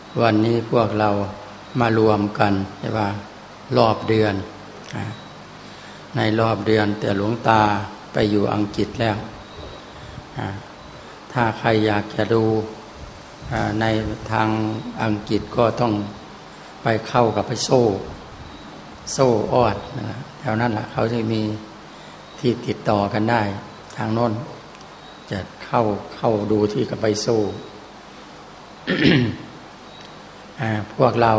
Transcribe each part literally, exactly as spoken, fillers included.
วันนี้พวกเรามารวมกันใช่ป่ะรอบเดือนในรอบเดือนแต่หลวงตาไปอยู่อังกฤษแล้วถ้าใครอยากจะดูในทางอังกฤษก็ต้องไปเข้ากับไปโซ่โซ่ออดแถวนั้นแหละเขาจะมีที่ติดต่อกันได้ทางโน้นจะเข้าเข้าดูที่กับไปโซ่ พวกเรา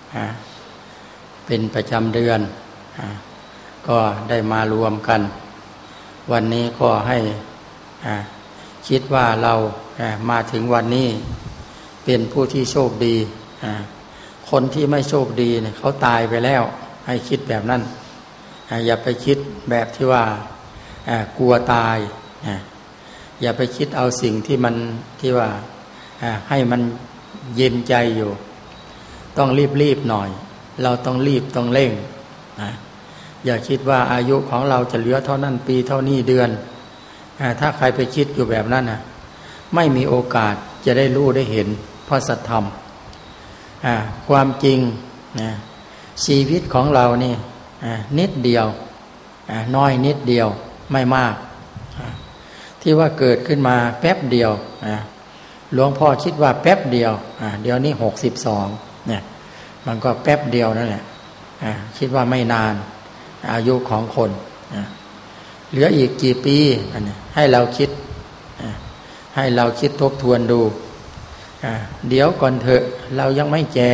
เป็นประจำเดือนก็ได้มารวมกันวันนี้ก็ให้คิดว่าเรามาถึงวันนี้เป็นผู้ที่โชคดีคนที่ไม่โชคดีเนี่ยเขาตายไปแล้วให้คิดแบบนั้นอย่าไปคิดแบบที่ว่ากลัวตายอย่าไปคิดเอาสิ่งที่มันที่ว่าให้มันเย็นใจอยู่ต้องรีบๆหน่อยเราต้องรีบต้องเร่งนะอย่าคิดว่าอายุของเราจะเหลือเท่านั้นปีเท่านี้เดือนถ้าใครไปคิดอยู่แบบนั้นนะไม่มีโอกาสจะได้รู้ได้เห็นพระสัทธรรมความจริงนะชีวิตของเรานี่นิดเดียวน้อยนิดเดียวไม่มากที่ว่าเกิดขึ้นมาแป๊บเดียวหลวงพ่อคิดว่าแป๊บเดียวเดี๋ยวนี้หกสิบสองเนี่ยมันก็แป๊บเดียวนั่นแหละคิดว่าไม่นานอายุของคนเหลืออีกกี่ปีให้เราคิดให้เราคิดทบทวนดูเดี๋ยวก่อนเถอะเรายังไม่แก่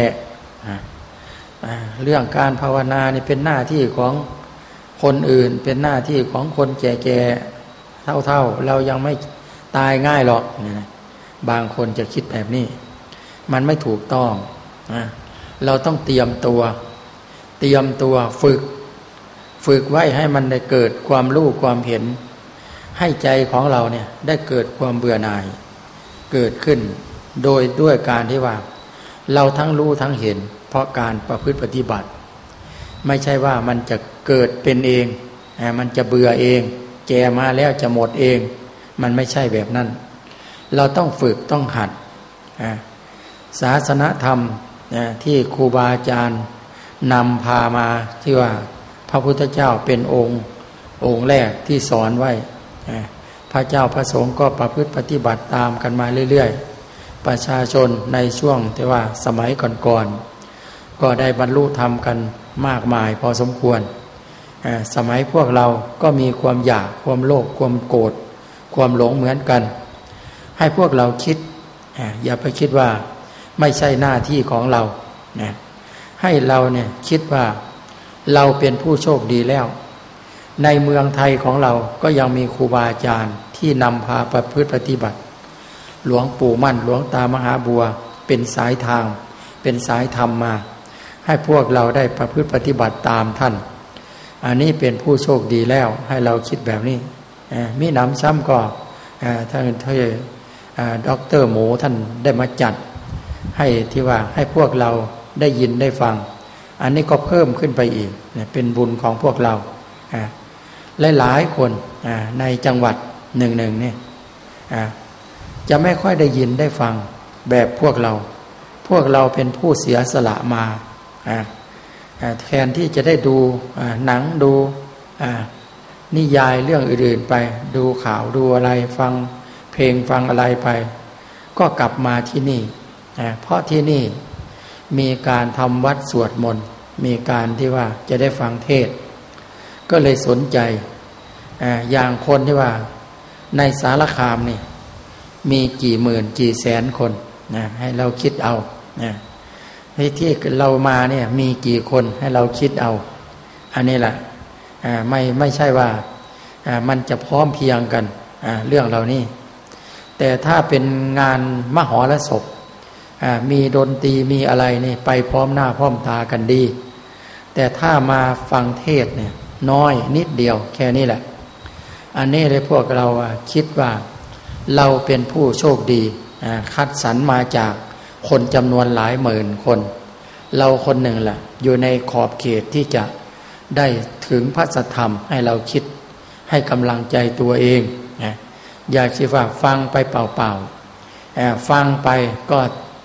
เรื่องการภาวนานี่เป็นหน้าที่ของคนอื่นเป็นหน้าที่ของคนแก่ๆเท่าๆเรายังไม่ตายง่ายหรอกบางคนจะคิดแบบนี้มันไม่ถูกต้องเราต้องเตรียมตัวเตรียมตัวฝึกฝึกไว้ให้มันได้เกิดความรู้ความเห็นให้ใจของเราเนี่ยได้เกิดความเบื่อหน่ายเกิดขึ้นโดยด้วยการที่ว่าเราทั้งรู้ทั้งเห็นเพราะการประพฤติปฏิบัติไม่ใช่ว่ามันจะเกิดเป็นเองมันจะเบื่อเองแก่มาแล้วจะหมดเองมันไม่ใช่แบบนั้นเราต้องฝึกต้องหัดศาสนธรรมที่ครูบาอาจารย์นำพามาที่ว่าพระพุทธเจ้าเป็นองค์องค์แรกที่สอนไว้พระเจ้าพระสงฆ์ก็ประพฤติปฏิบัติตามกันมาเรื่อยๆประชาชนในช่วงที่ว่าสมัยก่อนๆก็ได้บรรลุธรรมกันมากมายพอสมควรสมัยพวกเราก็มีความอยากความโลภความโกรธความหลงเหมือนกันให้พวกเราคิดอย่าไปคิดว่าไม่ใช่หน้าที่ของเรานะให้เราเนี่ยคิดว่าเราเป็นผู้โชคดีแล้วในเมืองไทยของเราก็ยังมีครูบาอาจารย์ที่นำพาประพฤติปฏิบัติหลวงปู่มั่นหลวงตามหาบัวเป็นสายทางเป็นสายธรรมมาให้พวกเราได้ประพฤติปฏิบัติตามท่านอันนี้เป็นผู้โชคดีแล้วให้เราคิดแบบนี้มีน้ำซ้ำก็ท่านท่านด็อกเตอร์หมูท่านได้มาจัดให้ที่ว่าให้พวกเราได้ยินได้ฟังอันนี้ก็เพิ่มขึ้นไปอีกเป็นบุญของพวกเราหลายๆคนในจังหวัดหนึ่งๆเนี่ยจะไม่ค่อยได้ยินได้ฟังแบบพวกเราพวกเราเป็นผู้เสียสละมาแทนที่จะได้ดูหนังดูนิยายเรื่องอื่นๆไปดูข่าวดูอะไรฟังเพลงฟังอะไรไปก็กลับมาที่นี่เพราะที่นี่มีการทำวัดสวดมนต์มีการที่ว่าจะได้ฟังเทศน์ก็เลยสนใจอย่างคนที่ว่าในสารคามนี่มีกี่หมื่นกี่แสนคนนะให้เราคิดเอานะที่เรามาเนี่ยมีกี่คนให้เราคิดเอาอันนี้แหละไม่ไม่ใช่ว่ามันจะพร้อมเพียงกันเรื่องเหล่านี้แต่ถ้าเป็นงานมหรสพมีดนตรีมีอะไรนี่ไปพร้อมหน้าพร้อมตากันดีแต่ถ้ามาฟังเทศเนี่ยน้อยนิดเดียวแค่นี้แหละอันนี้เลยพวกเราคิดว่าเราเป็นผู้โชคดีคัดสรรมาจากคนจำนวนหลายหมื่นคนเราคนหนึ่งแหละอยู่ในขอบเขตที่จะได้ถึงพระสัทธรรมให้เราคิดให้กำลังใจตัวเองอย่าคิดว่าฟังไปเปล่าๆฟังไปก็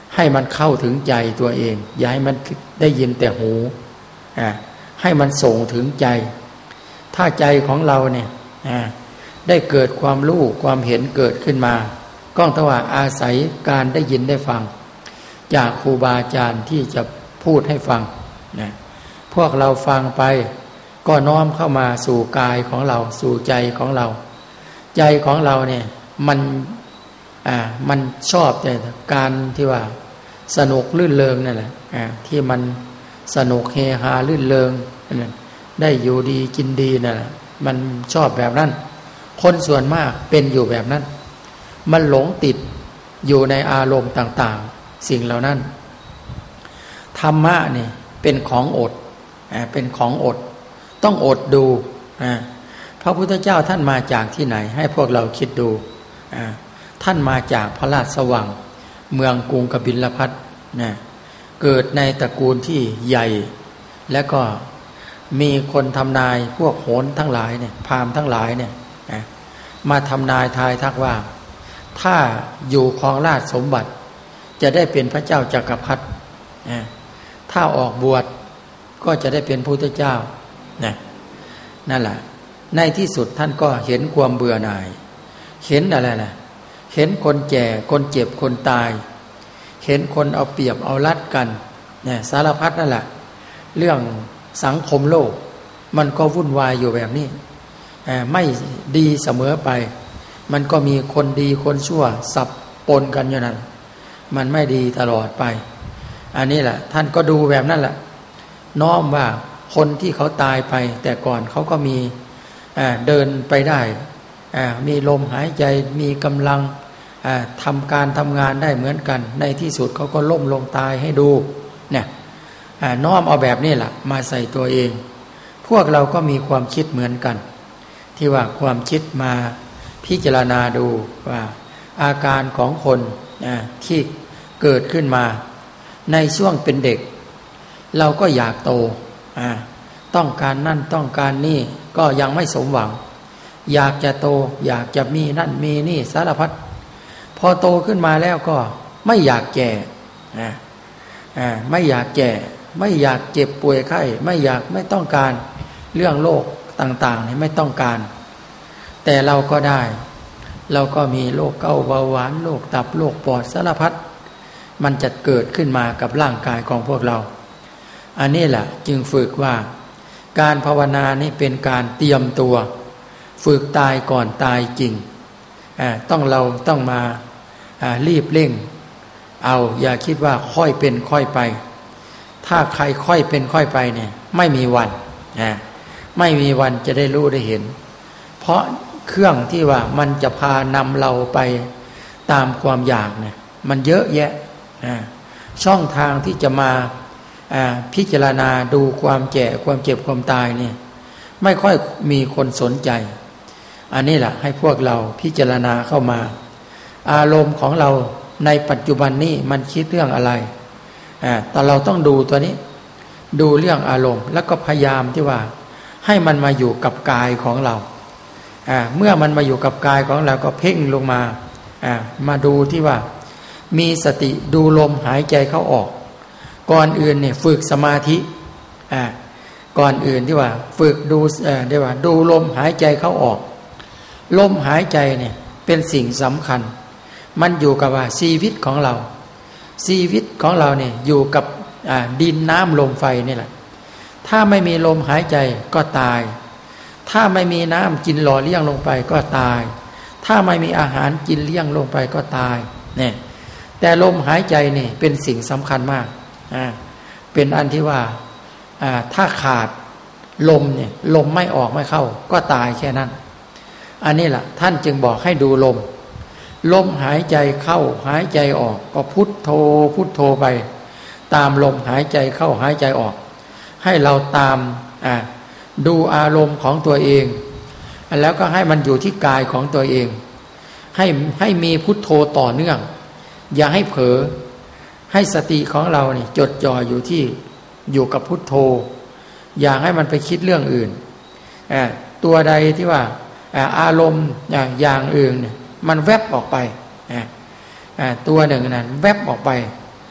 ให้มันเข้าถึงใจตัวเองอย่าให้มันได้ยินแต่หูอ่าให้มันส่งถึงใจถ้าใจของเราเนี่ยอ่าได้เกิดความรู้ความเห็นเกิดขึ้นมาก็ต้องว่าอาศัยการได้ยินได้ฟังจากครูบาอาจารย์ที่จะพูดให้ฟังนะพวกเราฟังไปก็น้อมเข้ามาสู่กายของเราสู่ใจของเราใจของเราเนี่ยมันอ่ามันชอบแต่การที่ว่าสนุกลื่นเริงนั่นแหละอ่าที่มันสนุกเฮฮาลื่นเริงนั่นได้อยู่ดีกินดีนั่นแหละมันชอบแบบนั้นคนส่วนมากเป็นอยู่แบบนั้นมันหลงติดอยู่ในอารมณ์ต่างๆสิ่งเหล่านั้นธรรมะนี่เป็นของอดอ่าเป็นของอดต้องอดดูอ่าพระพุทธเจ้าท่านมาจากที่ไหนให้พวกเราคิดดูอ่าท่านมาจากพระราชสว่างเมืองกรุงกบิลพัสดุนะเกิดในตระกูลที่ใหญ่และก็มีคนทำนายพวกโหรทั้งหลายเนี่ยพราหมณ์ทั้งหลายเนี่ยนะมาทำนายทายทักว่าถ้าอยู่ครองราชสมบัติจะได้เป็นพระเจ้าจักรพรรดินะถ้าออกบวชก็จะได้เป็นพระพุทธเจ้านะนั่นแหละในที่สุดท่านก็เห็นความเบื่อหน่ายเห็นอะไรล่ะเห็นคนแก่คนเจ็บคนตายเห็นคนเอาเปรียบเอารัดกันเนี่ยสารพัดนั่นแหละเรื่องสังคมโลกมันก็วุ่นวายอยู่แบบนี้ไม่ดีเสมอไปมันก็มีคนดีคนชั่วสับปนกันอยู่นั่นมันไม่ดีตลอดไปอันนี้แหละท่านก็ดูแบบนั้นแหละน้อมว่าคนที่เขาตายไปแต่ก่อนเขาก็มีเดินไปได้มีลมหายใจมีกำลังทำการทำงานได้เหมือนกันในที่สุดเขาก็ล้มลงตายให้ดูเนี่ยน้อมเอาแบบนี้แหละมาใส่ตัวเองพวกเราก็มีความคิดเหมือนกันที่ว่าความคิดมาพิจารณาดูว่าอาการของคนที่เกิดขึ้นมาในช่วงเป็นเด็กเราก็อยากโตต้องการนั่นต้องการนี่ก็ยังไม่สมหวังอยากจะโตอยากจะมีนั่นมีนี่สารพัดพอโตขึ้นมาแล้วก็ไม่อยากแก่ไม่อยากแก่ไม่อยากเจ็บป่วยไข้ไม่อยากไม่ต้องการเรื่องโรคต่างๆนี่ไม่ต้องการแต่เราก็ได้เราก็มีโรคเกาต์เบาหวานโรคตับโรคปอดสารพัดมันจะเกิดขึ้นมากับร่างกายของพวกเราอันนี้แหละจึงฝึกว่าการภาวนานี่เป็นการเตรียมตัวฝึกตายก่อนตายจริงต้องเราต้องมารีบเร่งเอาอย่าคิดว่าค่อยเป็นค่อยไปถ้าใครค่อยเป็นค่อยไปเนี่ยไม่มีวันไม่มีวันจะได้รู้ได้เห็นเพราะเครื่องที่ว่ามันจะพานำเราไปตามความอยากเนี่ยมันเยอะแยะช่องทางที่จะมาพิจารณาดูความแก่ความเจ็บความตายเนี่ยไม่ค่อยมีคนสนใจอันนี้แหละให้พวกเราพิจารณาเข้ามาอารมณ์ของเราในปัจจุบันนี้มันคิดเรื่องอะไรแต่เราต้องดูตัวนี้ดูเรื่องอารมณ์แล้วก็พยายามที่ว่าให้มันมาอยู่กับกายของเราเมื่อมันมาอยู่กับกายของเราก็เพ่งลงมามาดูที่ว่ามีสติดูลมหายใจเข้าออกก่อนอื่นเนี่ยฝึกสมาธิก่อนอื่นที่ว่าฝึกดูได้ว่าดูลมหายใจเข้าออกลมหายใจเนี่ยเป็นสิ่งสำคัญมันอยู่กับว่าชีวิตของเราชีวิตของเราเนี่ยอยู่กับดินน้ำลมไฟนี่แหละถ้าไม่มีลมหายใจก็ตายถ้าไม่มีน้ำกินหล่อเลี้ยงลงไปก็ตายถ้าไม่มีอาหารกินเลี้ยงลงไปก็ตายเนี่ยแต่ลมหายใจนี่เป็นสิ่งสำคัญมากอ่าเป็นอันที่ว่าอ่าถ้าขาดลมเนี่ยลมไม่ออกไม่เข้าก็ตายแค่นั้นอันนี้แหละท่านจึงบอกให้ดูลมลมหายใจเข้าหายใจออกก็พุทโธพุทโธไปตามลมหายใจเข้าหายใจออกให้เราตามอ่าดูอารมณ์ของตัวเองแล้วก็ให้มันอยู่ที่กายของตัวเองให้ให้มีพุทโธต่อเนื่องอย่าให้เผลอให้สติของเราเนี่ยจดจ่ออยู่ที่อยู่กับพุทโธอย่าให้มันไปคิดเรื่องอื่นอ่าตัวใดที่ว่าอารมณ์อย่างอื่นเนี่ยมันแวบออกไปอ่าตัวหนึ่งนั้นแวบออกไป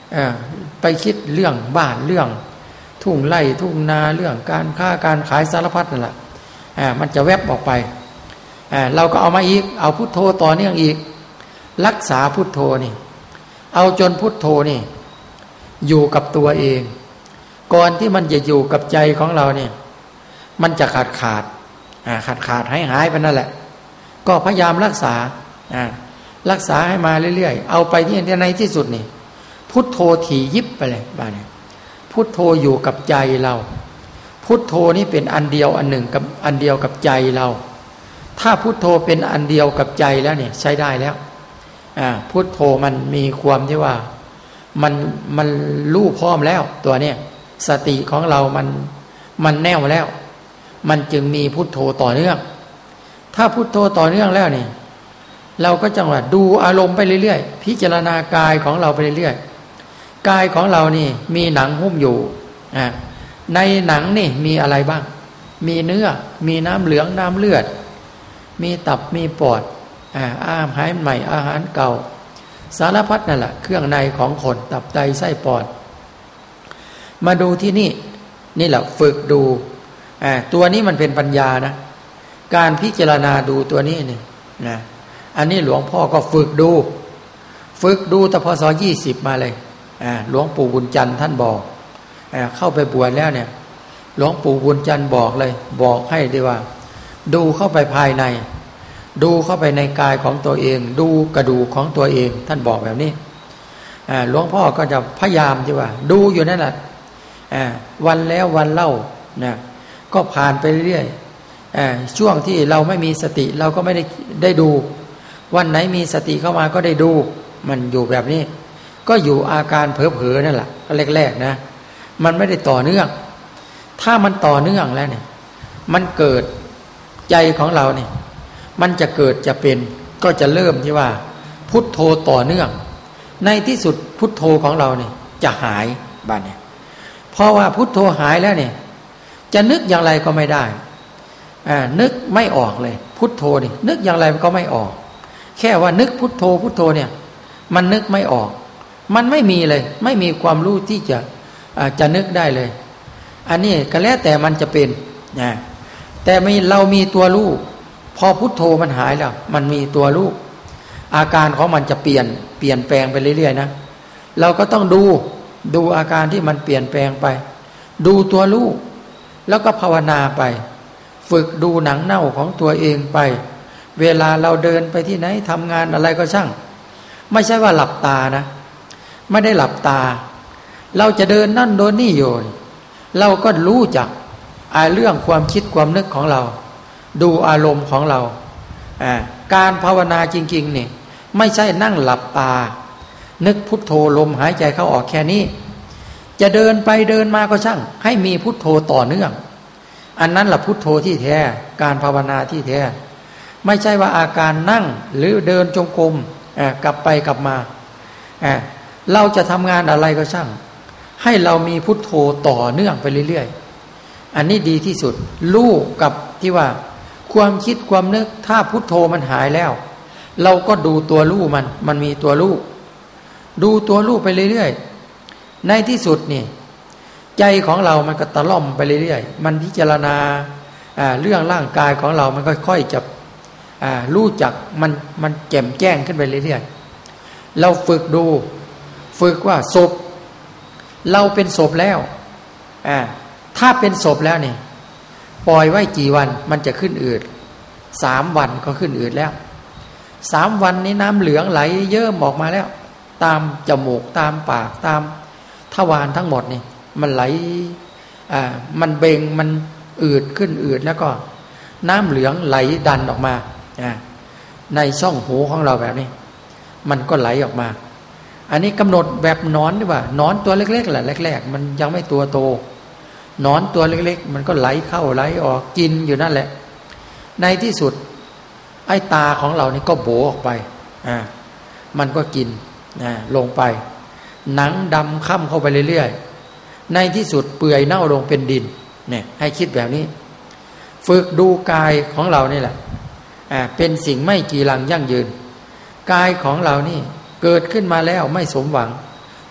ไปคิดเรื่องบ้านเรื่องทุ่งไร่ทุ่งนาเรื่องการค้าการขายสารพัดนั่นแหละมันจะแวบออกไปเราก็เอามาอีกเอาพุทโธต่อเนื่องอีกรักษาพุทโธนี่เอาจนพุทโธนี่อยู่กับตัวเองก่อนที่มันจะอยู่กับใจของเราเนี่ยมันจะขาดขาดขาดขาดหายหายไปนั่นแหละก็พยายามรักษารักษาให้มาเรื่อยๆเอาไปที่ในที่สุดนี่พุทโธถี่ยิบไปเลยบ้านี่พุทโธอยู่กับใจเราพุทโธนี่เป็นอันเดียวอันหนึ่งกับอันเดียวกับใจเราถ้าพุทโธเป็นอันเดียวกับใจแล้วเนี่ยใช้ได้แล้วพุทโธมันมีความที่ว่ามันมันรู้พร้อมแล้วตัวเนี้ยสติของเรามันมันแน่วแล้วมันจึงมีพุทโธต่อเนื่องถ้าพุทโธต่อเนื่องแล้วเนี่ยเราก็จังหวะดูอารมณ์ไปเรื่อยๆพิจารณากายของเราไปเรื่อยๆกายของเรานี่มีหนังหุ้มอยู่ในหนังนี่มีอะไรบ้างมีเนื้อมีน้ำเหลืองน้ำเลือดมีตับมีปอดอาหารใหม่อาหารเก่าสารพัดนั่นแหละเครื่องในของคนตับไตไส้ปอดมาดูที่นี่นี่แหละฝึกดูตัวนี้มันเป็นปัญญานะการพิจารณาดูตัวนี้นี่นะอันนี้หลวงพ่อก็ฝึกดูฝึกดูแต่พศยี่สิบมาเลยหลวงปู่บุญจันทร์ท่านบอกเข้าไปบวชแล้วเนี่ยหลวงปู่บุญจันทร์บอกเลยบอกให้ดีว่าดูเข้าไปภายในดูเข้าไปในกายของตัวเองดูกระดูกของตัวเองท่านบอกแบบนี้หลวงพ่อก็จะพยายามที่ว่าดูอยู่นั่นแหละวันแล้ววันเล่านะก็ผ่านไปเรื่อยๆช่วงที่เราไม่มีสติเราก็ไม่ได้ได้ดูวันไหนมีสติเข้ามาก็ได้ดูมันอยู่แบบนี้ก็อยู่อาการเผลอๆนั่นแหละแรกๆนะมันไม่ได้ต่อเนื่องถ้ามันต่อเนื่องแล้วเนี่ยมันเกิดใจของเราเนี่ยมันจะเกิดจะเป็นก็จะเริ่มที่ว่าพุทโธต่อเนื่องในที่สุดพุทโธของเราเนี่ยจะหายบ้านเนี่ยเพราะว่าพุทโธหายแล้วเนี่ยจะนึกอย่างไรก็ไม่ได้อ่านึกไม่ออกเลยพุทโธนี่นึกอย่างไรก็ไม่ออกแค่ว่านึกพุทโธพุทโธเนี่ยมันนึกไม่ออกมันไม่มีเลยไม่มีความรู้ที่จะอ่าจะนึกได้เลยอันนี้ก็แล้วแต่มันจะเป็นนะแต่มีเรามีตัวรู้พอพุทโธมันหายแล้วมันมีตัวรู้อาการของมันจะเปลี่ยนเปลี่ยนแปลงไปเรื่อยๆนะเราก็ต้องดูดูอาการที่มันเปลี่ยนแปลงไปดูตัวรู้แล้วก็ภาวนาไปฝึกดูหนังเน่าของตัวเองไปเวลาเราเดินไปที่ไหนทำงานอะไรก็ช่างไม่ใช่ว่าหลับตานะไม่ได้หลับตาเราจะเดินนั่นโดนนี่โยนเราก็รู้จักเรื่องความคิดความนึกของเราดูอารมณ์ของเราการภาวนาจริงๆเนี่ยไม่ใช่นั่งหลับตานึกพุทโธลมหายใจเข้าออกแค่นี้จะเดินไปเดินมาก็ช่างให้มีพุทโธต่อเนื่องอันนั้นแหละพุทโธที่แท้การภาวนาที่แท้ไม่ใช่ว่าอาการนั่งหรือเดินจงกรมกลับไปกลับมาเราจะทำงานอะไรก็ช่างให้เรามีพุทโธต่อเนื่องไปเรื่อยๆอันนี้ดีที่สุดรู้กับที่ว่าความคิดความนึกถ้าพุทโธมันหายแล้วเราก็ดูตัวรู้มันมันมีตัวรู้ดูตัวรู้ไปเรื่อยๆในที่สุดนี่ใจของเรามันก็ตะล่อมไปเรื่อยๆมันพิจารณาเรื่องร่างกายของเรามันค่อยๆจะรู้จักมันมันแจ่มแจ้งขึ้นไปเรื่อยๆเราฝึกดูฝึกว่าศพเราเป็นศพแล้วถ้าเป็นศพแล้วนี่ปล่อยไว้กี่วันมันจะขึ้นอืดสามวันก็ขึ้นอืดแล้วสามวันนี้น้ำเหลืองไหลเยิ้มออกมาแล้วตามจมูกตามปากตามทวารทั้งหมดนี่มันไหลอ่ามันเบ่งมันอืดขึ้นอืดแล้วก็น้ำเหลืองไหลดันออกมาอ่าในช่องหูของเราแบบนี้มันก็ไหลออกมาอันนี้กำหนดแบบนอนดีกว่านอนตัวเล็กๆแหละแรกๆมันยังไม่ตัวโตนอนตัวเล็กๆมันก็ไหลเข้าไหลออกกินอยู่นั่นแหละในที่สุดไอ้ตาของเรานี่ก็โบออกไปอ่ามันก็กินอ่าลงไปหนังดำค่ำเข้าไปเรื่อยๆในที่สุดเปื่อยเน่าลงเป็นดินเนี่ยให้คิดแบบนี้ฝึกดูกายของเรานี่แหละอ่าเป็นสิ่งไม่กีรังยั่งยืนกายของเรานี่เกิดขึ้นมาแล้วไม่สมหวัง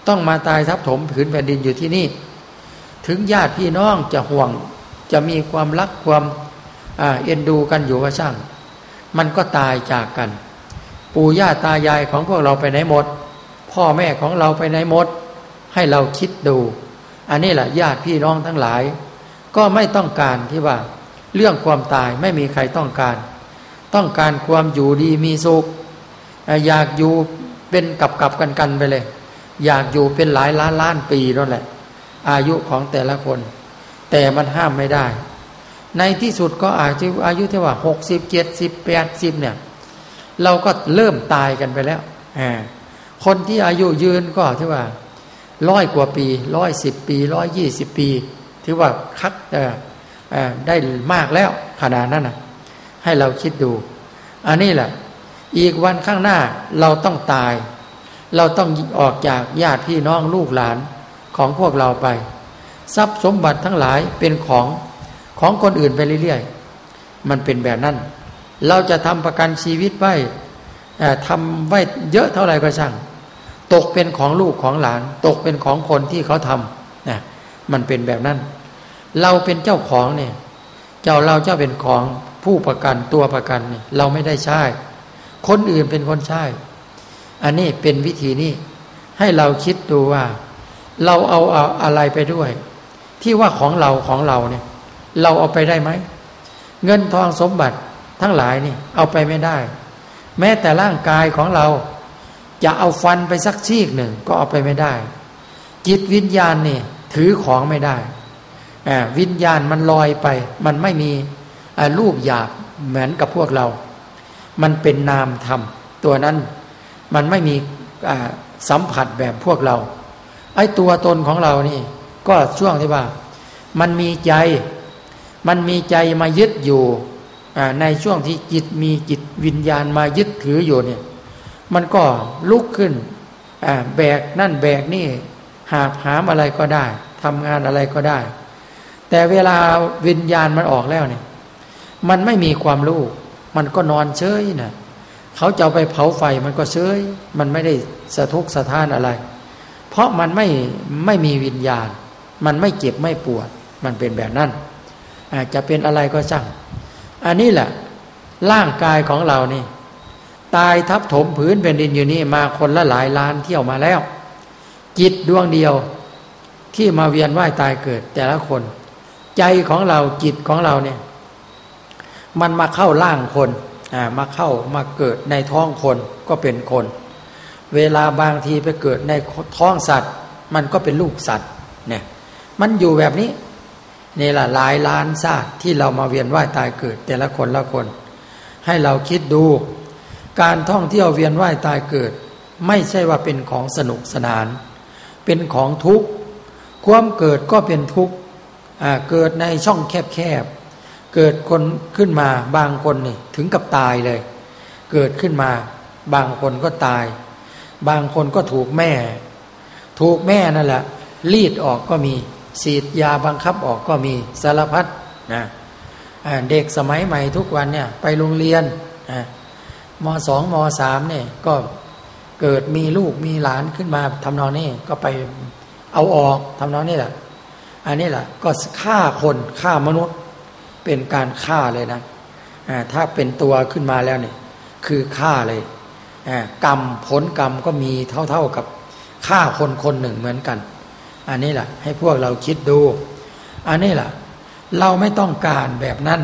ต้องมาตายทับถมผืนแผ่นดินอยู่ที่นี่ถึงญาติพี่น้องจะห่วงจะมีความรักความอ่าเอ็นดูกันอยู่ก็ช่างมันก็ตายจากกันปู่ย่าตายายของพวกเราไปไหนหมดพ่อแม่ของเราไปไหนหมดให้เราคิดดูอันนี้แหละญาติพี่น้องทั้งหลายก็ไม่ต้องการที่ว่าเรื่องความตายไม่มีใครต้องการต้องการความอยู่ดีมีสุขอยากอยู่เป็นกับกับกันกันไปเลยอยากอยู่เป็นหลายล้านล้านปีนั่นแหละอายุของแต่ละคนแต่มันห้ามไม่ได้ในที่สุดก็อาจจะอายุที่ว่าหกสิบเจ็ดสิบแปดสิบเนี่ยเราก็เริ่มตายกันไปแล้วคนที่อายุยืนก็ที่ว่าร้อยกว่าปีร้อยสิบปีร้อยยี่สิบปีถือว่าคักได้มากแล้วขนาดนั้นนะให้เราคิดดูอันนี้แหละอีกวันข้างหน้าเราต้องตายเราต้องออกจากญาติพี่น้องลูกหลานของพวกเราไปทรัพย์สมบัติทั้งหลายเป็นของของคนอื่นไปเรื่อยๆมันเป็นแบบนั้นเราจะทำประกันชีวิตไว้ทำไว้เยอะเท่าไหร่ก็ช่างตกเป็นของลูกของหลานตกเป็นของคนที่เขาทำนะมันเป็นแบบนั้นเราเป็นเจ้าของเนี่ยเจ้าเราเจ้าเป็นของผู้ประกันตัวประกันเนี่ยเราไม่ได้ใช้คนอื่นเป็นคนใช้อันนี้เป็นวิธีนี้ให้เราคิดดูว่าเราเอาเอาอะไรไปด้วยที่ว่าของเราของเราเนี่ยเราเอาไปได้ไหมเงินทองสมบัติทั้งหลายนี่เอาไปไม่ได้แม้แต่ร่างกายของเราจะเอาฟันไปสักซีกหนึ่งก็เอาไปไม่ได้จิตวิญญาณนี่ถือของไม่ได้อ่าวิญญาณมันลอยไปมันไม่มีรูปหยาบเหมือนกับพวกเรามันเป็นนามธรรมตัวนั้นมันไม่มีสัมผัสแบบพวกเราไอ้ตัวตนของเรานี่ก็ช่วงที่ว่ามันมีใจมันมีใจมายึดอยู่ในช่วงที่จิตมีจิตวิญญาณมายึดถืออยู่เนี่ยมันก็ลุกขึ้นแบกนั่นแบกนี่หาบหามอะไรก็ได้ทำงานอะไรก็ได้แต่เวลาวิญญาณมันออกแล้วเนี่ยมันไม่มีความรู้มันก็นอนเฉยนะเขาจะเอาไปเผาไฟมันก็เฉยมันไม่ได้สะทุกสะท้านอะไรเพราะมันไม่ไม่มีวิญญาณมันไม่เจ็บไม่ปวดมันเป็นแบบนั้นอาจจะเป็นอะไรก็ช่างอันนี้แหละร่างกายของเรานี่ตายทับถมผืนแผ่นดินอยู่นี่มาคนละหลายล้านเที่ยวมาแล้วจิตดวงเดียวที่มาเวียนว่ายตายเกิดแต่ละคนใจของเราจิตของเราเนี่ยมันมาเข้าร่างคนอ่ามาเข้ามาเกิดในท้องคนก็เป็นคนเวลาบางทีไปเกิดในท้องสัตว์มันก็เป็นลูกสัตว์เนี่ยมันอยู่แบบนี้นี่แหละหลายล้านชาติที่เรามาเวียนว่ายตายเกิดแต่ละคนละคนให้เราคิดดูการท่องเที่ยวเวียนว่ายตายเกิดไม่ใช่ว่าเป็นของสนุกสนานเป็นของทุกข์ความเกิดก็เป็นทุกข์อ่าเกิดในช่องแคบๆเกิดคนขึ้นมาบางคนนี่ถึงกับตายเลยเกิดขึ้นมาบางคนก็ตายบางคนก็ถูกแม่ถูกแม่นั่นแหละรีดออกก็มีฉีดยาบังคับออกก็มีสารพัดนะเด็กสมัยใหม่ทุกวันเนี่ยไปโรงเรียนม.สอง ม.สาม เนี่ยก็เกิดมีลูกมีหลานขึ้นมาทำนองนี้ก็ไปเอาออกทำนองนี้แหละอันนี้แหละก็ฆ่าคนฆ่ามนุษย์เป็นการฆ่าเลยนะถ้าเป็นตัวขึ้นมาแล้วเนี่ยคือฆ่าเลยกรรมผลกรรมก็มีเท่าๆกับฆ่าคนคนหนึ่งเหมือนกันอันนี้แหละให้พวกเราคิดดูอันนี้แหละเราไม่ต้องการแบบนั้น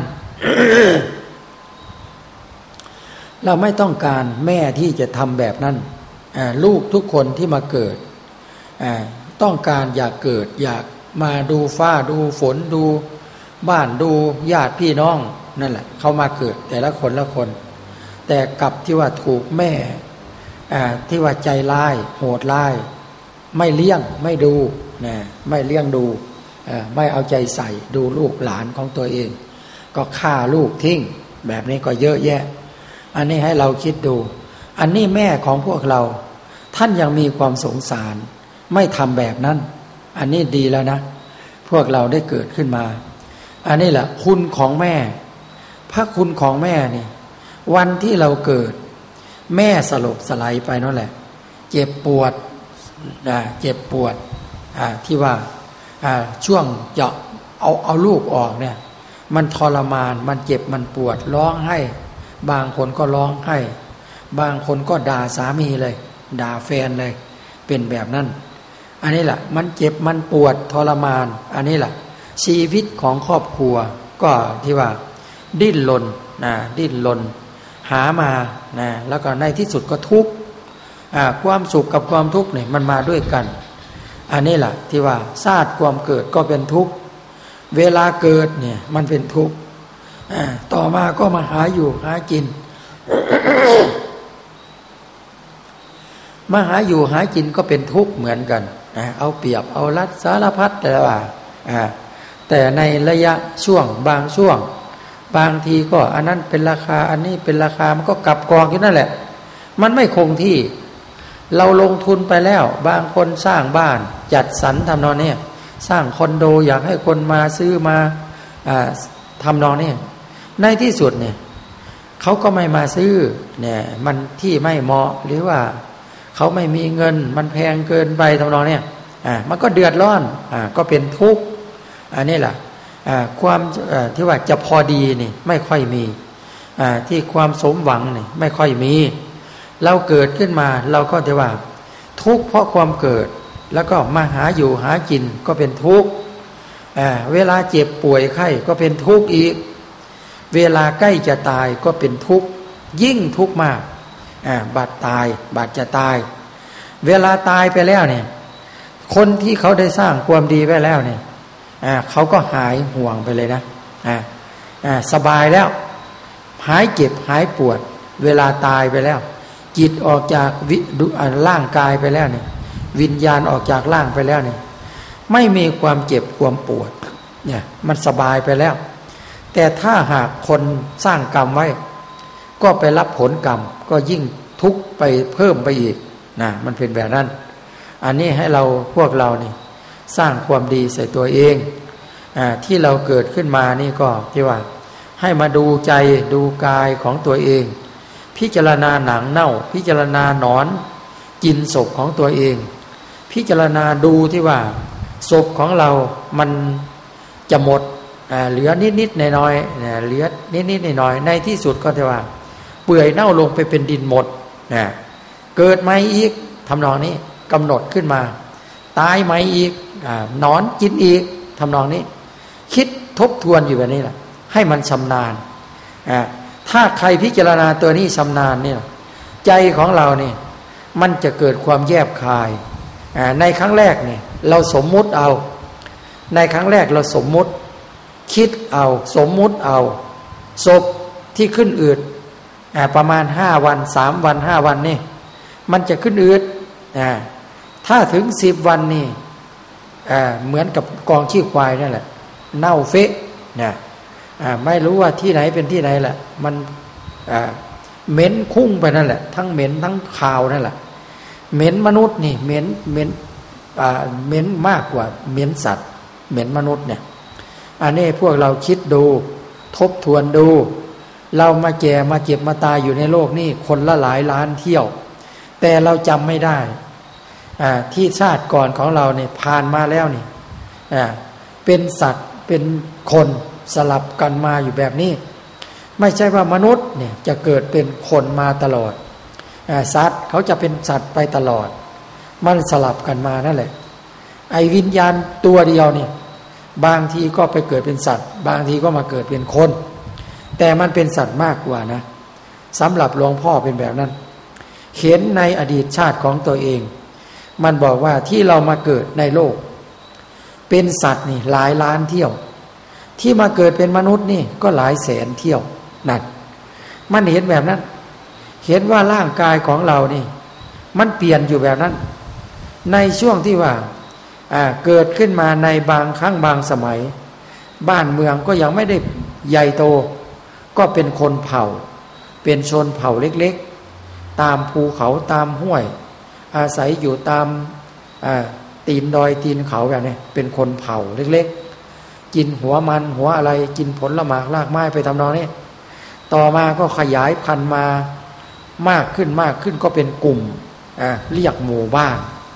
เราไม่ต้องการแม่ที่จะทำแบบนั้นลูกทุกคนที่มาเกิดต้องการอยากเกิดอยากมาดูฟ้าดูฝนดูบ้านดูญาติพี่น้องนั่นแหละเขามาเกิดแต่ละคนละคนแต่กลับที่ว่าถูกแม่ที่ว่าใจร้ายโหดร้ายไม่เลี้ยงไม่ดูนะไม่เลี้ยงดูไม่เอาใจใส่ดูลูกหลานของตัวเองก็ฆ่าลูกทิ้งแบบนี้ก็เยอะแยะอันนี้ให้เราคิดดูอันนี้แม่ของพวกเราท่านยังมีความสงสารไม่ทำแบบนั้นอันนี้ดีแล้วนะพวกเราได้เกิดขึ้นมาอันนี้แหละคุณของแม่พระคุณของแม่นี่วันที่เราเกิดแม่สลบสลายไปนั่นแหละเจ็บปวดเจ็บปวดที่ว่าช่วงจะเอาเอาลูกออกเนี่ยมันทรมานมันเจ็บมันปวดร้องไห้บางคนก็ร้องไห้บางคนก็ด่าสามีเลยด่าแฟนเลยเป็นแบบนั้นอันนี้แหละมันเจ็บมันปวดทรมานอันนี้แหละชีวิตของครอบครัวก็ที่ว่าดิ้นรนนะดิ้นรนหามานะแล้วก็ในที่สุดก็ทุกข์ความสุขกับความทุกข์เนี่ยมันมาด้วยกันอันนี้แหละที่ว่าชาติความเกิดก็เป็นทุกข์เวลาเกิดเนี่ยมันเป็นทุกข์ต่อมาก็มาหาอยู่หากิน มาหาอยู่หากินก็เป็นทุกข์เหมือนกันเอาเปรียบเอารัดสารพัดแต่ว่าแต่ในระยะช่วงบางช่วงบางทีก็อันนั้นเป็นราคาอันนี้เป็นราคามันก็กลับกองอยู่นั่นแหละมันไม่คงที่เราลงทุนไปแล้วบางคนสร้างบ้านจัดสรรทำนองนี้สร้างคอนโดอยากให้คนมาซื้อมาทำนองนี้ในที่สุดเนี่ยเขาก็ไม่มาซื้อเนี่ยมันที่ไม่เหมาะหรือว่าเขาไม่มีเงินมันแพงเกินไปทำนองนี้อ่ามันก็เดือดร้อนอ่าก็เป็นทุกข์อันนี้แหละอ่าความที่ว่าจะพอดีนี่ไม่ค่อยมีอ่าที่ความสมหวังนี่ไม่ค่อยมีเราเกิดขึ้นมาเราก็จะว่าทุกข์เพราะความเกิดแล้วก็มาหาอยู่หากินก็เป็นทุกข์อ่าเวลาเจ็บป่วยไข้ก็เป็นทุกข์อีกเวลาใกล้จะตายก็เป็นทุกข์ยิ่งทุกข์มากอ่าบาดตายบาดจะตายเวลาตายไปแล้วเนี่ยคนที่เขาได้สร้างความดีไว้แล้วเนี่ยอ่าเขาก็หายห่วงไปเลยนะอ่าอ่าสบายแล้วหายเจ็บหายปวดเวลาตายไปแล้วจิตออกจากวิร่างกายไปแล้วเนี่ยวิญญาณออกจากร่างไปแล้วเนี่ยไม่มีความเจ็บความปวดเนี่ยมันสบายไปแล้วแต่ถ้าหากคนสร้างกรรมไว้ก็ไปรับผลกรรมก็ยิ่งทุกข์ไปเพิ่มไปอีกนะมันเป็นแบบนั้นอันนี้ให้เราพวกเรานี่สร้างความดีใส่ตัวเองอ่าที่เราเกิดขึ้นมานี่ก็ที่ว่าให้มาดูใจดูกายของตัวเองพิจารณาหนังเน่าพิจารณาหนอนกินศพของตัวเองพิจารณาดูที่ว่าศพของเรามันจะหมดเหลือนิดๆหน่อยๆเหลือนิดๆหน่อยๆในที่สุดก็ที่ว่าเปื่อยเน่าลงไปเป็นดินหมดนะเกิดใหม่อีกทำนองนี้กำหนดขึ้นมาตายใหม่อีกหนอนกินอีกทำนองนี้คิดทบทวนอยู่แบบนี้แหละให้มันชำนาญถ้าใครพิจารณาตัวนี้ชำนาญเนี่ยใจของเราเนี่ยมันจะเกิดความแยบคายในครั้งแรกเนี่ยเราสมมุติเอาในครั้งแรกเราสมมุติคิดเอาสมมุติเอาศพที่ขึ้นอืดประมาณห้าวันสามวันห้าวันนี่มันจะขึ้นอืดถ้าถึงสิบวันนี่เหมือนกับกองขี้ควายนั่นแหละเน่าเฟะนะไม่รู้ว่าที่ไหนเป็นที่ไหนแหละมันเหม็นคุ้งไปนั่นแหละทั้งเหม็นทั้งคาวนั่นแหละเหม็นมนุษย์นี่เหม็นเหม็นเหม็นมากกว่าเหม็นสัตว์เหม็นมนุษย์เนี่ยอันนี้พวกเราคิดดูทบทวนดูเรามาแก่มาเจ็บมาตายอยู่ในโลกนี่คนละหลายล้านเที่ยวแต่เราจำไม่ได้ที่ชาติก่อนของเราเนี่ยผ่านมาแล้วนี่เป็นสัตว์เป็นคนสลับกันมาอยู่แบบนี้ไม่ใช่ว่ามนุษย์เนี่ยจะเกิดเป็นคนมาตลอดสัตว์เขาจะเป็นสัตว์ไปตลอดมันสลับกันมานั่นแหละไอ้วิญญาณตัวเดียวเนี่ยบางทีก็ไปเกิดเป็นสัตว์บางทีก็มาเกิดเป็นคนแต่มันเป็นสัตว์มากกว่านะสำหรับหลวงพ่อเป็นแบบนั้นเห็นในอดีตชาติของตัวเองมันบอกว่าที่เรามาเกิดในโลกเป็นสัตว์นี่หลายล้านเที่ยวที่มาเกิดเป็นมนุษย์นี่ก็หลายแสนเที่ยวนั่นมันเห็นแบบนั้นเห็นว่าร่างกายของเรานี่มันเปลี่ยนอยู่แบบนั้นในช่วงที่ว่าเกิดขึ้นมาในบางครั้งบางสมัยบ้านเมืองก็ยังไม่ได้ใหญ่โตก็เป็นคนเผ่าเป็นชนเผ่าเล็กๆตามภูเขาตามห้วยอาศัยอยู่ตามตีนดอยตีนเขาแบบนี้เป็นคนเผ่าเล็กๆกินหัวมันหัวอะไรกินผลหมากรากไม้ไปทำนองนี้ต่อมาก็ขยายพันธุ์มามากขึ้นมากขึ้นก็เป็นกลุ่มเรียกหมู่บ้าน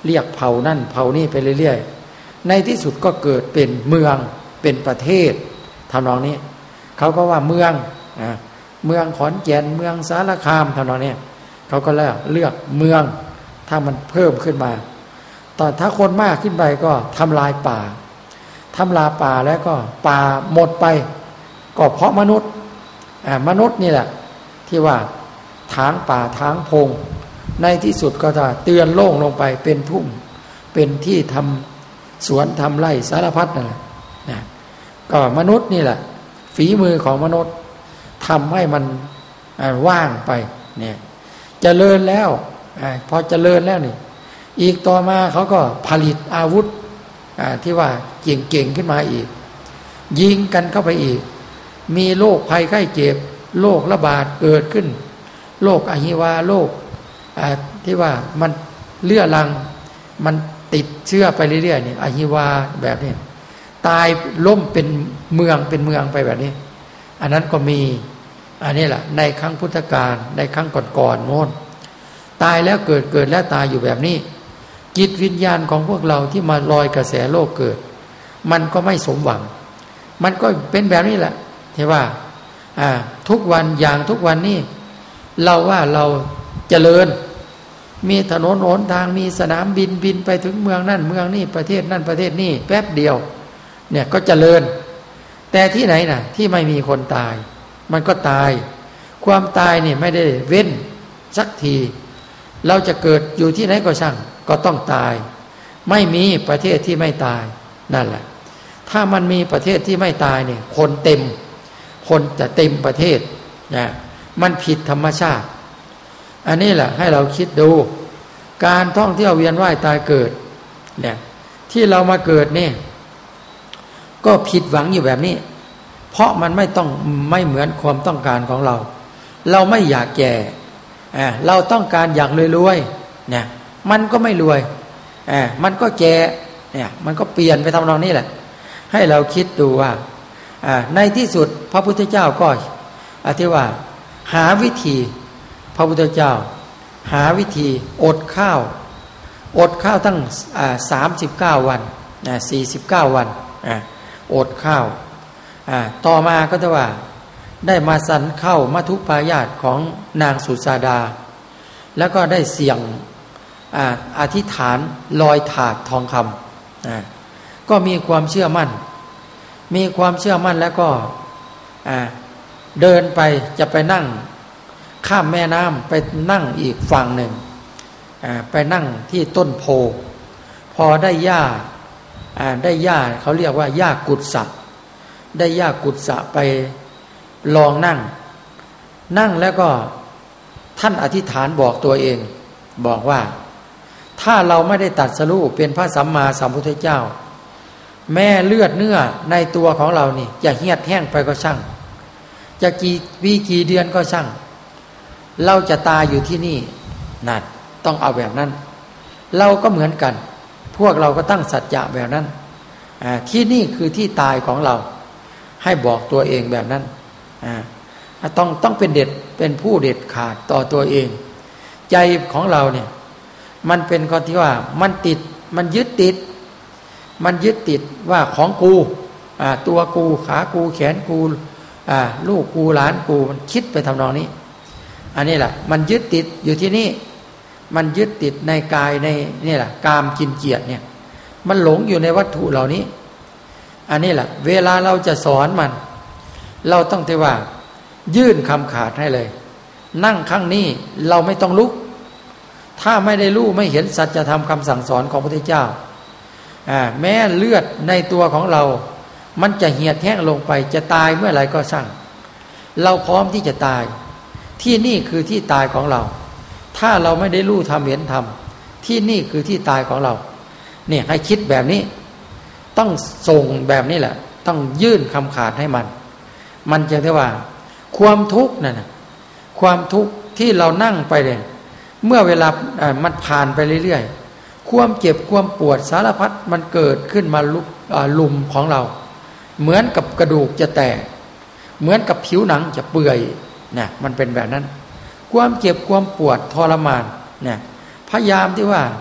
เรียกเผ่านั่นเผ่านี่ไปเรื่อยๆในที่สุดก็เกิดเป็นเมืองเป็นประเทศทำนองนี้เขาก็ว่าเมืองอ่าเมืองขอนแก่นเมืองสารคามทำนองนี้เขาก็เลือกเลือกเมืองถ้ามันเพิ่มขึ้นมาตอนถ้าคนมากขึ้นไปก็ทำลายป่าทำลายป่าแล้วก็ป่าหมดไปก็เพราะมนุษย์อ่ามนุษย์นี่แหละที่ว่าถางป่าถางพงในที่สุดก็จะเตือนโล่งลงไปเป็นทุ่งเป็นที่ทำสวนทำไร่สารพัดนั่นแหละนะก็มนุษย์นี่แหละฝีมือของมนุษย์ทำให้มันว่างไปเนี่ยเจริญแล้วพอเจริญแล้วนี่อีกต่อมาเขาก็ผลิตอาวุธที่ว่าเก่งๆขึ้นมาอีกยิงกันเข้าไปอีกมีโรคภัยไข้เจ็บโรคระบาดเกิดขึ้นโรคอหิวาโรคที่ว่ามันเลื้อรังมันติดเชื้อไปเรื่อยๆเนี่ยอหิวาแบบนี้ตายล้มเป็นเมืองเป็นเมืองไปแบบนี้อันนั้นก็มีอันนี้แหละในครั้งพุทธกาลในครั้งก่อนๆโน้นตายแล้วเกิดเกิดแล้วตายอยู่แบบนี้จิตวิญญาณของพวกเราที่มาลอยกระแสโลกเกิดมันก็ไม่สมหวังมันก็เป็นแบบนี้แหละที่ว่าอ่าทุกวันอย่างทุกวันนี้เราว่าเราเจริญมีถนนหนทางมีสนามบินบินไปถึงเมืองนั่นเมืองนี่ประเทศนั่นประเทศนี่แป๊บเดียวเนี่ยก็เจริญแต่ที่ไหนน่ะที่ไม่มีคนตายมันก็ตายความตายเนี่ยไม่ได้เว้นสักทีเราจะเกิดอยู่ที่ไหนก็ช่างก็ต้องตายไม่มีประเทศที่ไม่ตายนั่นแหละถ้ามันมีประเทศที่ไม่ตายเนี่ยคนเต็มคนจะเต็มประเทศนะมันผิดธรรมชาติอันนี้แหละให้เราคิดดูการท่องเที่ยวเวียนว่ายตายเกิดเนี่ยที่เรามาเกิดนี่ก็ผิดหวังอยู่แบบนี้เพราะมันไม่ต้องไม่เหมือนความต้องการของเราเราไม่อยากแก่อ่าเราต้องการอยากรวยๆเนี่ยมันก็ไม่รวยอ่ามันก็แก่เนี่ยมันก็เปลี่ยนไปทำนองนี้แหละให้เราคิดดูว่าอ่าในที่สุดพระพุทธเจ้าก็อธิว่าหาวิธีพระพุทธเจ้าหาวิธีอดข้าวอดข้าวตั้งอ่าสามสิบเก้าวันอ่าสี่สิบเก้าวันอ่าอดข้าวอ่าต่อมาก็จะว่าได้มาสันเข้ามัทุปายาตของนางสุสาดาแล้วก็ได้เสี่ยงอ่าอธิษฐานลอยถาดทองคำอ่าก็มีความเชื่อมั่นมีความเชื่อมั่นแล้วก็อ่าเดินไปจะไปนั่งข้ามแม่น้ำไปนั่งอีกฝั่งหนึ่งอ่าไปนั่งที่ต้นโพพอได้หญ้าอ่าได้หญ้าเขาเรียกว่าหญ้ากุศะได้หญ้ากุศะไปลองนั่งนั่งแล้วก็ท่านอธิษฐานบอกตัวเองบอกว่าถ้าเราไม่ได้ตรัสรู้เป็นพระสัมมาสัมพุทธเจ้าแม่เลือดเนื้อในตัวของเรานี่จะเหี่ยวแห้งไปก็ช่างจะกี่ปีกี่เดือนก็ช่างเราจะตายอยู่ที่นี่นั่นต้องเอาแบบนั้นเราก็เหมือนกันพวกเราก็ตั้งสัจจะแบบนั้นอ่าที่นี่คือที่ตายของเราให้บอกตัวเองแบบนั้นอ่าต้องต้องเป็นเด็ดเป็นผู้เด็ดขาดต่อตัวเองใจของเราเนี่ยมันเป็นคนที่ว่ามันติดมันยึดติดมันยึดติดว่าของกูอ่าตัวกูขากูแขนกูอ่าลูกกูหลานกูมันคิดไปทำนองนี้อันนี้แหละมันยึดติดอยู่ที่นี่มันยึดติดในกายในนี่แหละกามกินเกียรติเนี่ยมันหลงอยู่ในวัตถุเหล่านี้อันนี้แหละเวลาเราจะสอนมันเราต้องที่ว่ายื่นคำขาดให้เลยนั่งข้างนี้เราไม่ต้องลุกถ้าไม่ได้รู้ไม่เห็นสัจธรรมคำสั่งสอนของพระพุทธเจ้าอ่าแม้เลือดในตัวของเรามันจะเหี่ยวแห้งลงไปจะตายเมื่อไหร่ก็ช่างเราพร้อมที่จะตายที่นี่คือที่ตายของเราถ้าเราไม่ได้รู้ธรรมเห็นธรรมที่นี่คือที่ตายของเราเนี่ยให้คิดแบบนี้ต้องส่งแบบนี้แหละต้องยื่นคำขาดให้มันมันจะได้ว่าความทุกข์นั่นนะความทุกข์ที่เรานั่งไปเนี่ยเมื่อเวลามันผ่านไปเรื่อยๆความเจ็บความปวดสารพัดมันเกิดขึ้นมาลุมของเราเหมือนกับกระดูกจะแตกเหมือนกับผิวหนังจะเปื่อยเนี่ยมันเป็นแบบนั้นความเจ็บความปวดทรมานเนี่ยพยายามที่ว่า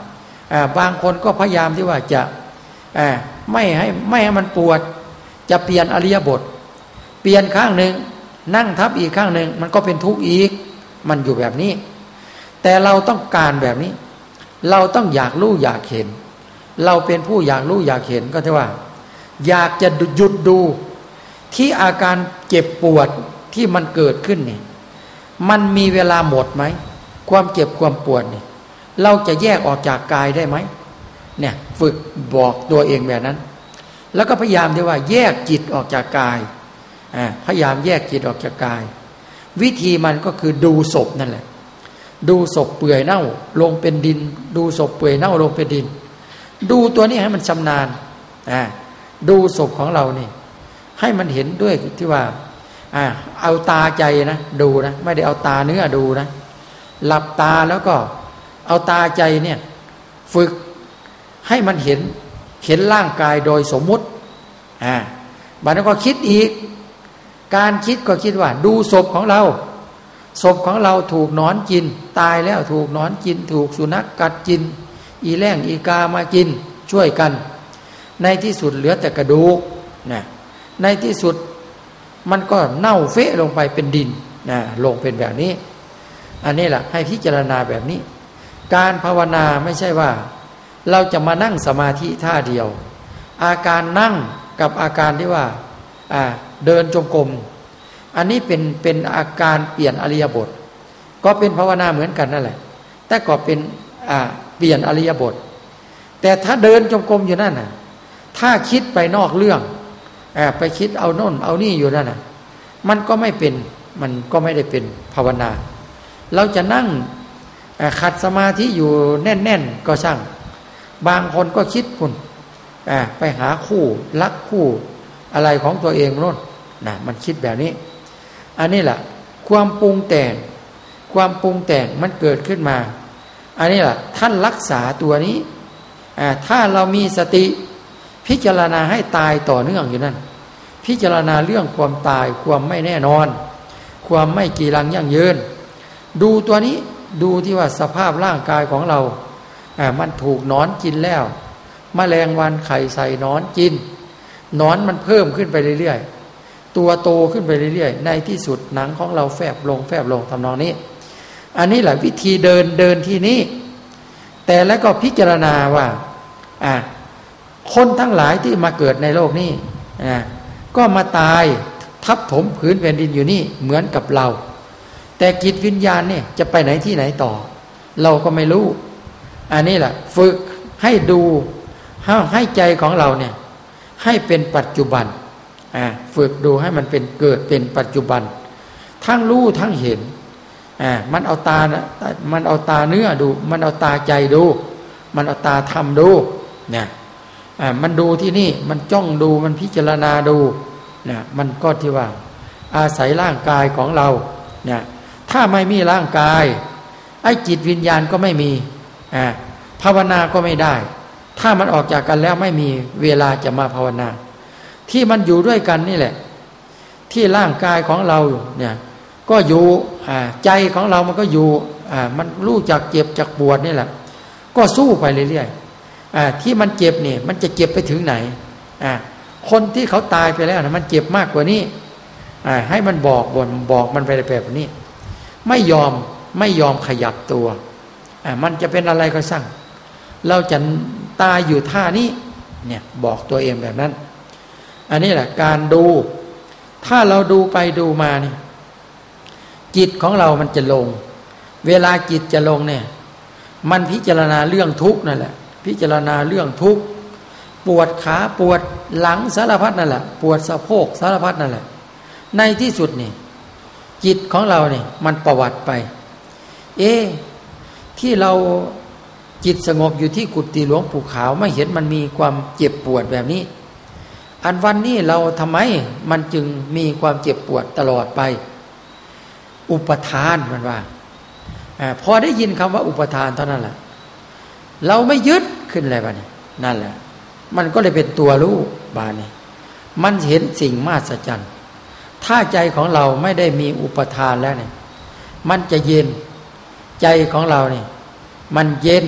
บางคนก็พยายามที่ว่าจะไม่ให้ไม่ให้มันปวดจะเปลี่ยนอริยบทเปลี่ยนข้างหนึ่งนั่งทับอีกข้างหนึ่งมันก็เป็นทุกข์อีกมันอยู่แบบนี้แต่เราต้องการแบบนี้เราต้องอยากรู้อยากเห็นเราเป็นผู้อยากรู้อยากเห็นก็เท่าว่าอยากจะหยุดดูที่อาการเจ็บปวดที่มันเกิดขึ้นนี่มันมีเวลาหมดไหมความเจ็บความปวดนี่เราจะแยกออกจากกายได้ไหมเนี่ยฝึกบอกตัวเองแบบนั้นแล้วก็พยายามที่ว่าแยกจิตออกจากกายอ่าพยายามแยกจิตออกจากกายวิธีมันก็คือดูศพนั่นแหละดูศพเปื่อยเน่าลงเป็นดินดูศพเปื่อยเน่าลงเป็นดินดูตัวนี้ให้มันชำนาญอ่าดูศพของเรานี่ให้มันเห็นด้วยที่ว่าอ่าเอาตาใจนะดูนะไม่ได้เอาตาเนื้อดูนะหลับตาแล้วก็เอาตาใจเนี่ยฝึกให้มันเห็นเห็นร่างกายโดยสมมุติอ่าบัดนั้นก็คิดอีกการคิดก็คิดว่าดูศพของเราศพของเราถูกหนอนกินตายแล้วถูกหนอนกินถูกสุนัขกัดกินอีแร้งอีกามากินช่วยกันในที่สุดเหลือแต่กระดูกนะในที่สุดมันก็เน่าเฟะลงไปเป็นดินนะลงเป็นแบบนี้อันนี้แหละให้พิจารณาแบบนี้การภาวนาไม่ใช่ว่าเราจะมานั่งสมาธิท่าเดียวอาการนั่งกับอาการที่ว่าอ่าเดินจงกรมอันนี้เป็นเป็นอาการเปลี่ยนอริยบทก็เป็นภาวนาเหมือนกันนั่นแหละแต่ก็เป็นอ่าเปลี่ยนอริยบทแต่ถ้าเดินจงกรมอยู่นั่นน่ะถ้าคิดไปนอกเรื่องอ่าไปคิดเอาโน่นเอานี่อยู่นั่นน่ะมันก็ไม่เป็นมันก็ไม่ได้เป็นภาวนาเราจะนั่งขัดสมาธิอยู่แน่นๆก็ช่างบางคนก็คิดพุ่นไปหาคู่รักคู่อะไรของตัวเองโน่นนะมันคิดแบบนี้อันนี้แหละความปรุงแต่งความปรุงแต่งมันเกิดขึ้นมาอันนี้แหละท่านรักษาตัวนี้ถ้าเรามีสติพิจารณาให้ตายต่อเนื่องอยู่นั่นพิจารณาเรื่องความตายความไม่แน่นอนความไม่กีรังยั่งยืนดูตัวนี้ดูที่ว่าสภาพร่างกายของเราอ่ามันถูกหนอนกินแล้วแมลงวันไข่ใส่หนอนกินหนอนมันเพิ่มขึ้นไปเรื่อยๆตัวโตขึ้นไปเรื่อยๆในที่สุดหนังของเราแฟบลงแฟบลงทำนองนี้อันนี้แหละวิธีเดินเดินที่นี้แต่แล้วก็พิจารณาว่าอ่าคนทั้งหลายที่มาเกิดในโลกนี้อ่าก็มาตายทับถมผืนแผ่นดินอยู่นี่เหมือนกับเราแต่จิตวิญญาณเนี่ยจะไปไหนที่ไหนต่อเราก็ไม่รู้อันนี้แหละฝึกให้ดูให้ให้ใจของเราเนี่ยให้เป็นปัจจุบันอ่าฝึกดูให้มันเป็นเกิดเป็นปัจจุบันทั้งรู้ทั้งเห็นอ่ามันเอาตามันเอาตาเนื้อดูมันเอาตาใจดูมันเอาตาธรรมดูเนี่ยอ่ามันดูที่นี่มันจ้องดูมันพิจารณาดูเนี่ยมันก็ที่ว่าอาศัยร่างกายของเราเนี่ยถ้าไม่มีร่างกายไอ้จิตวิญญาณก็ไม่มีอ่าภาวนาก็ไม่ได้ถ้ามันออกจากกันแล้วไม่มีเวลาจะมาภาวนาที่มันอยู่ด้วยกันนี่แหละที่ร่างกายของเราเนี่ยก็อยู่อ่าใจของเรามันก็อยู่อ่ามันรู้จักเจ็บจักปวดนี่แหละก็สู้ไปเรื่อยๆอ่าที่มันเจ็บนี่มันจะเจ็บไปถึงไหนอ่าคนที่เขาตายไปแล้วนะมันเจ็บมากกว่านี้อ่าให้มันบอกบนบอกมันไปแบบนี้ไม่ยอมไม่ยอมขยับตัวอ่ามันจะเป็นอะไรก็ช่างเราจะตายอยู่ท่านี้เนี่ยบอกตัวเองแบบนั้นอันนี้แหละการดูถ้าเราดูไปดูมานี่จิตของเรามันจะลงเวลาจิตจะลงเนี่ยมันพิจารณาเรื่องทุกข์นั่นแหละพิจารณาเรื่องทุกข์ปวดขาปวดหลังสารพัดนั่นแหละปวดสะโพกสารพัดนั่นแหละในที่สุดนี่จิตของเราเนี่ยมันประวัติไปเอ๊ะที่เราจิตสงบอยู่ที่กุฏิหลวงปู่ขาวไม่เห็นมันมีความเจ็บปวดแบบนี้อันวันนี้เราทำไมมันจึงมีความเจ็บปวดตลอดไปอุปทานมันว่าอ่าพอได้ยินคำว่าอุปทานเท่านั้นแหละเราไม่ยึดขึ้นอะไรบ้านี่นั่นแหละมันก็เลยเป็นตัวรู้บานี่มันเห็นสิ่งมหัศจรรย์ถ้าใจของเราไม่ได้มีอุปทานแล้วเนี่ยมันจะเย็นใจของเราเนี่ยมันเย็น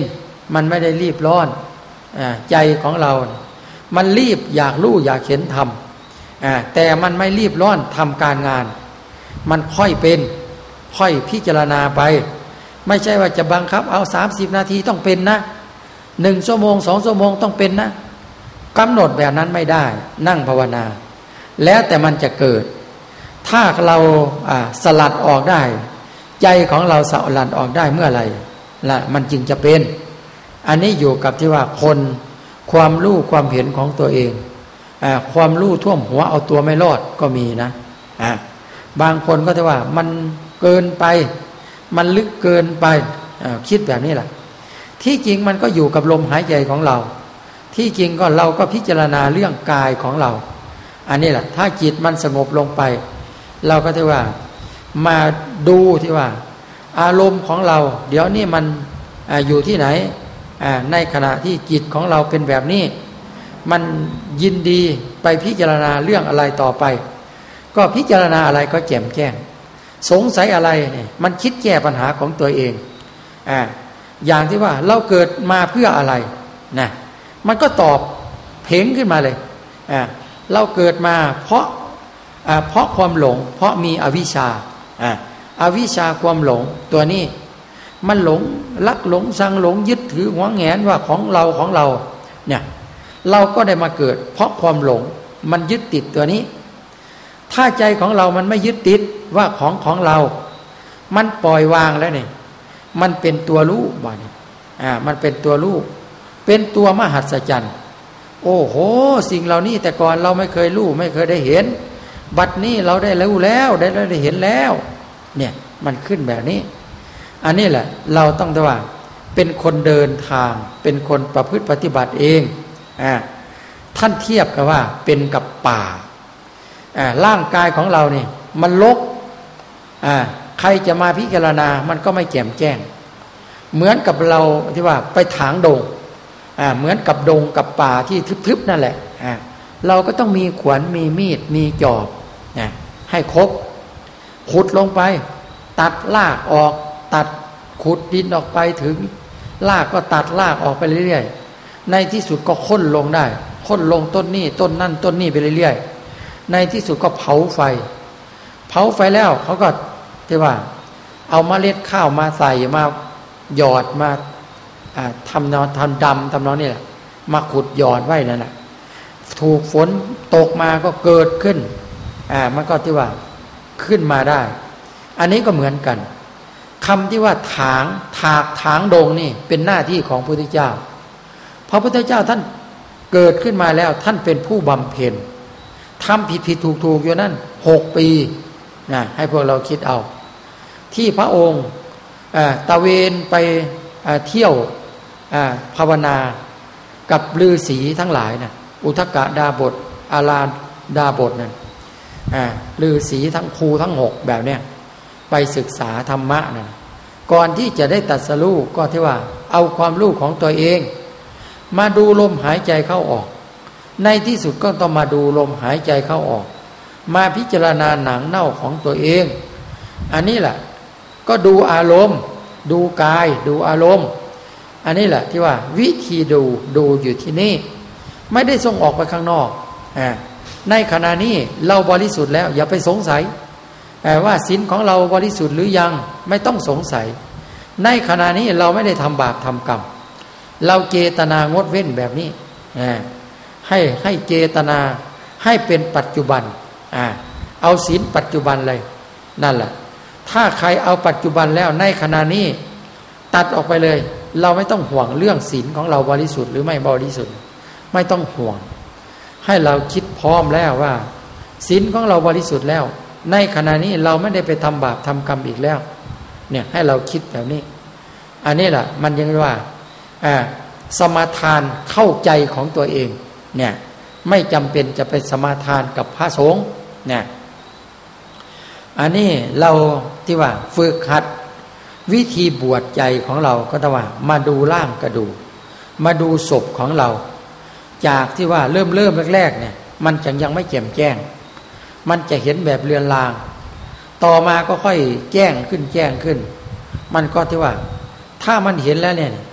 มันไม่ได้รีบร้อนใจของเรามันรีบอยากรู้อยากเห็นธรรมแต่มันไม่รีบร้อนทำการงานมันค่อยเป็นค่อยพิจารณาไปไม่ใช่ว่าจะบังคับเอาสามสิบนาทีต้องเป็นนะหนึ่งชั่วโมงสองชั่วโมงต้องเป็นนะกำหนดแบบนั้นไม่ได้นั่งภาวนาแล้วแต่มันจะเกิดถ้าเราสลัดออกได้ใจของเราสลัดออกได้เมื่อไหร่ละมันจึงจะเป็นอันนี้อยู่กับที่ว่าคนความรู้ความเห็นของตัวเองอ่าความรู้ท่วมหัวเอาตัวไม่รอดก็มีนะอ่าบางคนก็จะว่ามันเกินไปมันลึกเกินไปอ่าคิดแบบนี้แหละที่จริงมันก็อยู่กับลมหายใจของเราที่จริงก็เราก็พิจารณาเรื่องกายของเราอันนี้แหละถ้าจิตมันสงบลงไปเราก็จะว่ามาดูที่ว่าอารมณ์ของเราเดี๋ยวนี้มัน อ, อยู่ที่ไหนในขณะที่จิตของเราเป็นแบบนี้มันยินดีไปพิจารณาเรื่องอะไรต่อไปก็พิจารณาอะไรก็แจ่มแจ้งสงสัยอะไรเนี่ยมันคิดแก้ปัญหาของตัวเองอ่าอย่างที่ว่าเราเกิดมาเพื่ออะไรนะมันก็ตอบเพ่งขึ้นมาเลยอ่าเราเกิดมาเพราะอ่าเพราะความหลงเพราะมีอวิชชาอ่าอวิชชาความหลงตัวนี้มันหลงลักหลงชังหลงยึดถือหวงแหนว่าของเราของเราเนี่ยเราก็ได้มาเกิดเพราะความหลงมันยึดติดตัวนี้ถ้าใจของเรามันไม่ยึดติดว่าของของเรามันปล่อยวางแล้วเนี่ยมันเป็นตัวรู้บ่เนี่ยอ่ามันเป็นตัวรู้เป็นตัวมหัศจรรย์โอ้โหสิ่งเหล่านี้แต่ก่อนเราไม่เคยรู้ไม่เคยได้เห็นบัดนี้เราได้รู้แล้วได้ได้เห็นแล้วเนี่ยมันขึ้นแบบนี้อันนี้แหละเราต้องแต่ว่าเป็นคนเดินทางเป็นคนประพฤติปฏิบัติเองอ่าท่านเทียบกับว่าเป็นกับป่าอ่าร่างกายของเราเนี่ยมันรกอ่าใครจะมาพิจารณามันก็ไม่แจ่มแจ้งเหมือนกับเราที่ว่าไปถางดงอ่าเหมือนกับดงกับป่าที่ทึบๆนั่นแหละอ่าเราก็ต้องมีขวานมีมีดมีจอบนะให้ครบขุดลงไปตัดรากออกตัดขุดดินออกไปถึงรากก็ตัดรากออกไปเรื่อยๆในที่สุดก็ค้นลงได้ค้นลงต้นนี้ต้นนั่นต้นนี้ไปเรื่อยๆในที่สุดก็เผาไฟเผาไฟแล้วเขาก็ที่ว่าเอาเมล็ดข้าวมาใส่มาหยอดมาทำนอนทำดำทำนองนี่แหละมาขุดหยอดไว้นั่นแหละถูกฝนตกมาก็เกิดขึ้นอ่ามันก็ที่ว่าขึ้นมาได้อันนี้ก็เหมือนกันคำที่ว่าถางถากถางดงนี่เป็นหน้าที่ของพระพุทธเจ้าพระพุทธเจ้าท่านเกิดขึ้นมาแล้วท่านเป็นผู้บำเพ็ญทำผิดผิดถูกถูกอยู่นั่นหกปีนะให้พวกเราคิดเอาที่พระองค์ตะเวนไปเที่ยวภาวนากับฤาษีทั้งหลายนะอุทกดาบทอาราดาบทนั่นฤาษีทั้งครูทั้งหกแบบเนี้ยไปศึกษาธรรมะนะก่อนที่จะได้ตรัสรู้ก็ที่ว่าเอาความรู้ของตัวเองมาดูลมหายใจเข้าออกในที่สุดก็ต้องมาดูลมหายใจเข้าออกมาพิจารณาหนังเน่าของตัวเองอันนี้แหละก็ดูอารมณ์ดูกายดูอารมณ์อันนี้แหละที่ว่าวิธีดูดูอยู่ที่นี่ไม่ได้ส่งออกไปข้างนอกอ่าในขณะนี้เราบริสุทธิ์แล้วอย่าไปสงสัยว่าศีลของเราบริสุทธิ์หรือยังไม่ต้องสงสัยในขณะนี้เราไม่ได้ทำบาปทำกรรมเราเจตนางดเว้นแบบนี้ให้ให้เจตนาให้เป็นปัจจุบันเอาศีลปัจจุบันเลยนั่นแหละถ้าใครเอาปัจจุบันแล้วในขณะนี้ตัดออกไปเลยเราไม่ต้องห่วงเรื่องศีลของเราบริสุทธิ์หรือไม่บริสุทธิ์ไม่ต้องห่วงให้เราคิดพร้อมแล้วว่าศีลของเราบริสุทธิ์แล้วในขณะนี้เราไม่ได้ไปทำบาปทำกรรมอีกแล้วเนี่ยให้เราคิดแบบนี้อันนี้แหละมันยังว่าสมาทานเข้าใจของตัวเองเนี่ยไม่จำเป็นจะไปสมาทานกับพระสงฆ์เนี่ยอันนี้เราที่ว่าฝึกหัดวิธีบวชใจของเราก็ต้องว่ามาดูร่างกระดูกมาดูศพของเราจากที่ว่าเริ่มเริ่มแรกๆเนี่ยมันจังยังไม่แจ่มแจ้งมันจะเห็นแบบเลือนลางต่อมาก็ค่อยแจ้งขึ้นแจ้งขึ้นมันก็ที่ว่าถ้ามันเห็นแล้วเนี่ยก็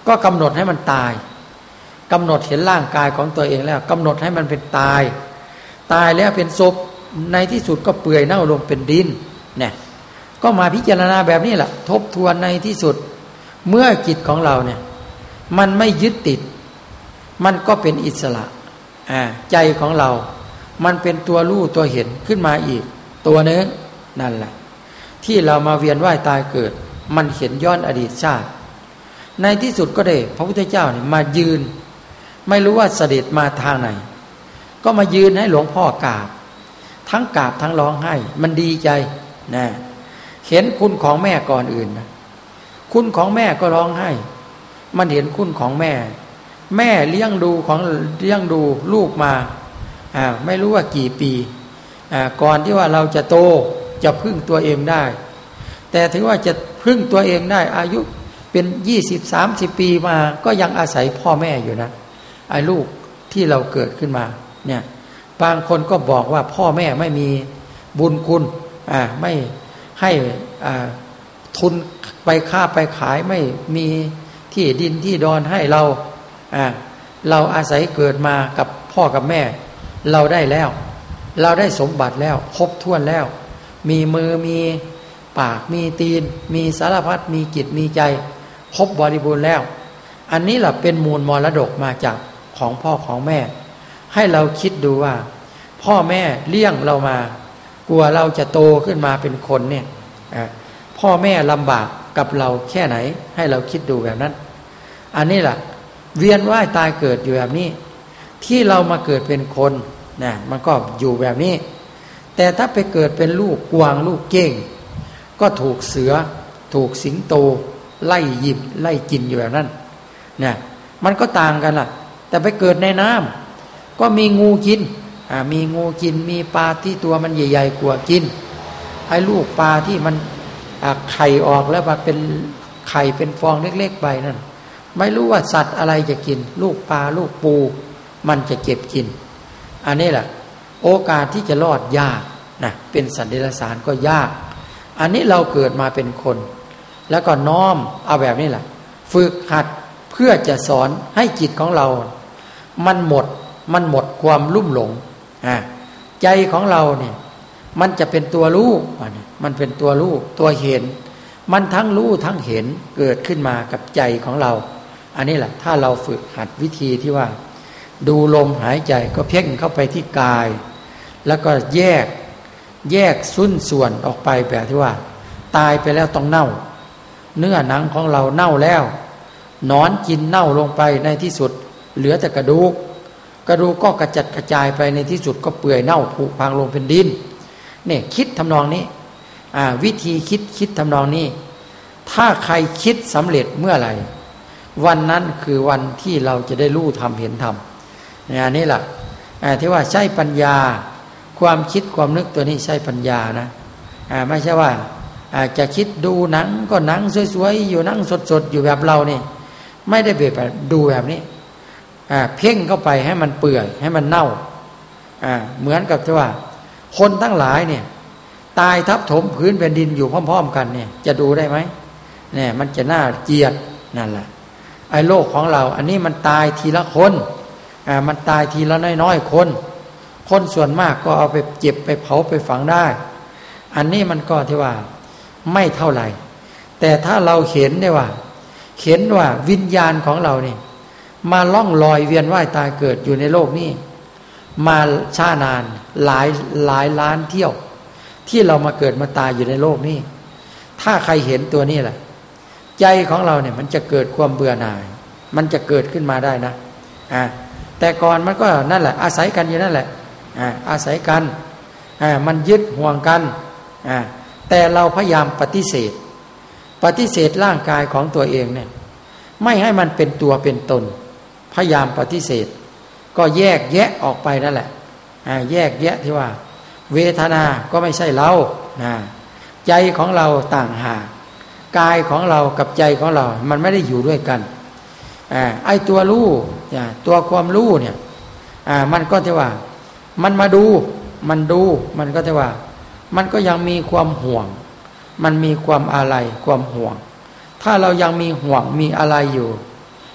ก็กำหนดให้มันตายกำหนดเห็นร่างกายของตัวเองแล้วกำหนดให้มันเป็นตายตายแล้วเป็นศพในที่สุดก็เปื่อยเน่าลงเป็นดินเนี่ยก็มาพิจารณาแบบนี้แหละทบทวนในที่สุดเมื่อจิตของเราเนี่ยมันไม่ยึดติดมันก็เป็นอิสระอ่าใจของเรามันเป็นตัวรู้ตัวเห็นขึ้นมาอีกตัวนึงนั่นแหละที่เรามาเวียนว่ายตายเกิดมันเห็นย้อนอดีตชาติในที่สุดก็ได้พระพุทธเจ้าเนี่ยมายืนไม่รู้ว่าเสด็จมาทางไหนก็มายืนให้หลวงพ่อกราบทั้งกราบทั้งร้องไห้มันดีใจนะเห็นคุณของแม่ก่อนอื่นนะคุณของแม่ก็ร้องไห้มันเห็นคุณของแม่แม่เลี้ยงดูของเลี้ยงดูลูกมาอ่าไม่รู้ว่ากี่ปีอ่าก่อนที่ว่าเราจะโตจะพึ่งตัวเองได้แต่ถึงว่าจะพึ่งตัวเองได้อายุเป็นยี่สิบสามสิบปีมาก็ยังอาศัยพ่อแม่อยู่นะไอ้ลูกที่เราเกิดขึ้นมาเนี่ยบางคนก็บอกว่าพ่อแม่ไม่มีบุญคุณอ่าไม่ให้อ่าทุนไปค้าไปขายไม่มีที่ดินที่ดอนให้เราอ่าเราอาศัยเกิดมากับพ่อกับแม่เราได้แล้วเราได้สมบัติแล้วครบถ้วนแล้วมีมือมีปากมีตีนมีสารพัดมีจิตมีใจครบบริบูรณ์แล้วอันนี้แหละเป็นมูลมรดกมาจากของพ่อของแม่ให้เราคิดดูว่าพ่อแม่เลี้ยงเรามากลัวเราจะโตขึ้นมาเป็นคนเนี่ยพ่อแม่ลำบากกับเราแค่ไหนให้เราคิดดูแบบนั้นอันนี้แหละเวียนว่ายตายเกิดอยู่แบบนี้ที่เรามาเกิดเป็นคนนะมันก็อยู่แบบนี้แต่ถ้าไปเกิดเป็นลูกกวางลูกเก้งก็ถูกเสือถูกสิงโตไล่ยิบไล่กินอยู่แบบนั้นเนี่ยมันก็ต่างกันล่ะแต่ไปเกิดในน้ำก็มีงูกินอ่ามีงูกินมีปลาที่ตัวมันใหญ่ๆกว่ากินไอ้ลูกปลาที่มันอ่าไข่ออกแล้วมาเป็นไข่เป็นฟองเล็กๆไปนั่นไม่รู้ว่าสัตว์อะไรจะกินลูกปลาลูกปูมันจะเก็บกินอันนี้แหละโอกาสที่จะรอดยากนะเป็นสัตว์เดรัจฉานก็ยากอันนี้เราเกิดมาเป็นคนแล้วก็น้อมเอาแบบนี้แหละฝึกหัดเพื่อจะสอนให้จิตของเรามันหมดมันหมดความลุ่มหลงอ่าใจของเราเนี่ยมันจะเป็นตัวรู้มันเป็นตัวรู้ตัวเห็นมันทั้งรู้ทั้งเห็นเกิดขึ้นมากับใจของเราอันนี้แหละถ้าเราฝึกหัดวิธีที่ว่าดูลมหายใจก็เพ่งเข้าไปที่กายแล้วก็แยกแยกสุ้นส่วนออกไปแบบที่ว่าตายไปแล้วต้องเน่าเนื้อหนังของเราเน่าแล้วนอนกินเน่าลงไปในที่สุดเหลือแต่กระดูกกระดูกก็กระจัดกระจายไปในที่สุดก็เปื่อยเน่าผุพังลงเป็นดินเนี่ยคิดทำนองนี้อ่าวิธีคิดคิดทำนองนี้ถ้าใครคิดสำเร็จเมื่อไหร่วันนั้นคือวันที่เราจะได้รู้ธรรมเห็นธรรมเนี่ยนี่แหละที่ว่าใช้ปัญญาความคิดความนึกตัวนี้ใช้ปัญญานะไม่ใช่ว่าจะคิดดูหนังก็หนังสวยๆอยู่หนังสดๆอยู่แบบเรานี่ไม่ได้แบบดูแบบนี้เพ่งเข้าไปให้มันเปื่อยให้มันเน่าเหมือนกับที่ว่าคนทั้งหลายเนี่ยตายทับถมพื้นแผ่นดินอยู่พร้อมๆกันเนี่ยจะดูได้ไหมเนี่ยมันจะน่าเกลียดนั่นแหละไอ้โลกของเราอันนี้มันตายทีละคนอ่ามันตายทีละน้อยๆคนคนส่วนมากก็เอาไปเจ็บไปเผาไปฝังได้อันนี้มันก็ที่ว่าไม่เท่าไหร่แต่ถ้าเราเห็นได้ว่าเห็นว่าวิญญาณของเราเนี่ยมาล่องลอยเวียนว่ายตายเกิดอยู่ในโลกนี้มาช้านานหลายหลายล้านเที่ยวที่เรามาเกิดมาตายอยู่ในโลกนี้ถ้าใครเห็นตัวนี้แหละใจของเราเนี่ยมันจะเกิดความเบื่อหน่ายมันจะเกิดขึ้นมาได้นะอ่าแต่ก่อนมันก็นั่นแหละอาศัยกันอยู่นั่นแหละอ่าอาศัยกันอ่ามันยึดห่วงกันอ่าแต่เราพยายามปฏิเสธปฏิเสธร่างกายของตัวเองเนี่ยไม่ให้มันเป็นตัวเป็นตนพยายามปฏิเสธก็แยกแยะออกไปนั่นแหละอ่าแยกแยะที่ว่าเวทนาก็ไม่ใช่เรานะใจของเราต่างหากกายของเรากับใจของเรามันไม่ได้อยู่ด้วยกันอ่าไอ้ตัวรู้เนี่ยตัวความรู้เนี่ยอ่ามันก็ที่ว่ามันมาดูมันดูมันก็ที่ว่ามันก็ยังมีความห่วงมันมีความอาลัยความห่วงถ้าเรายังมีห่วงมีอะไรอยู่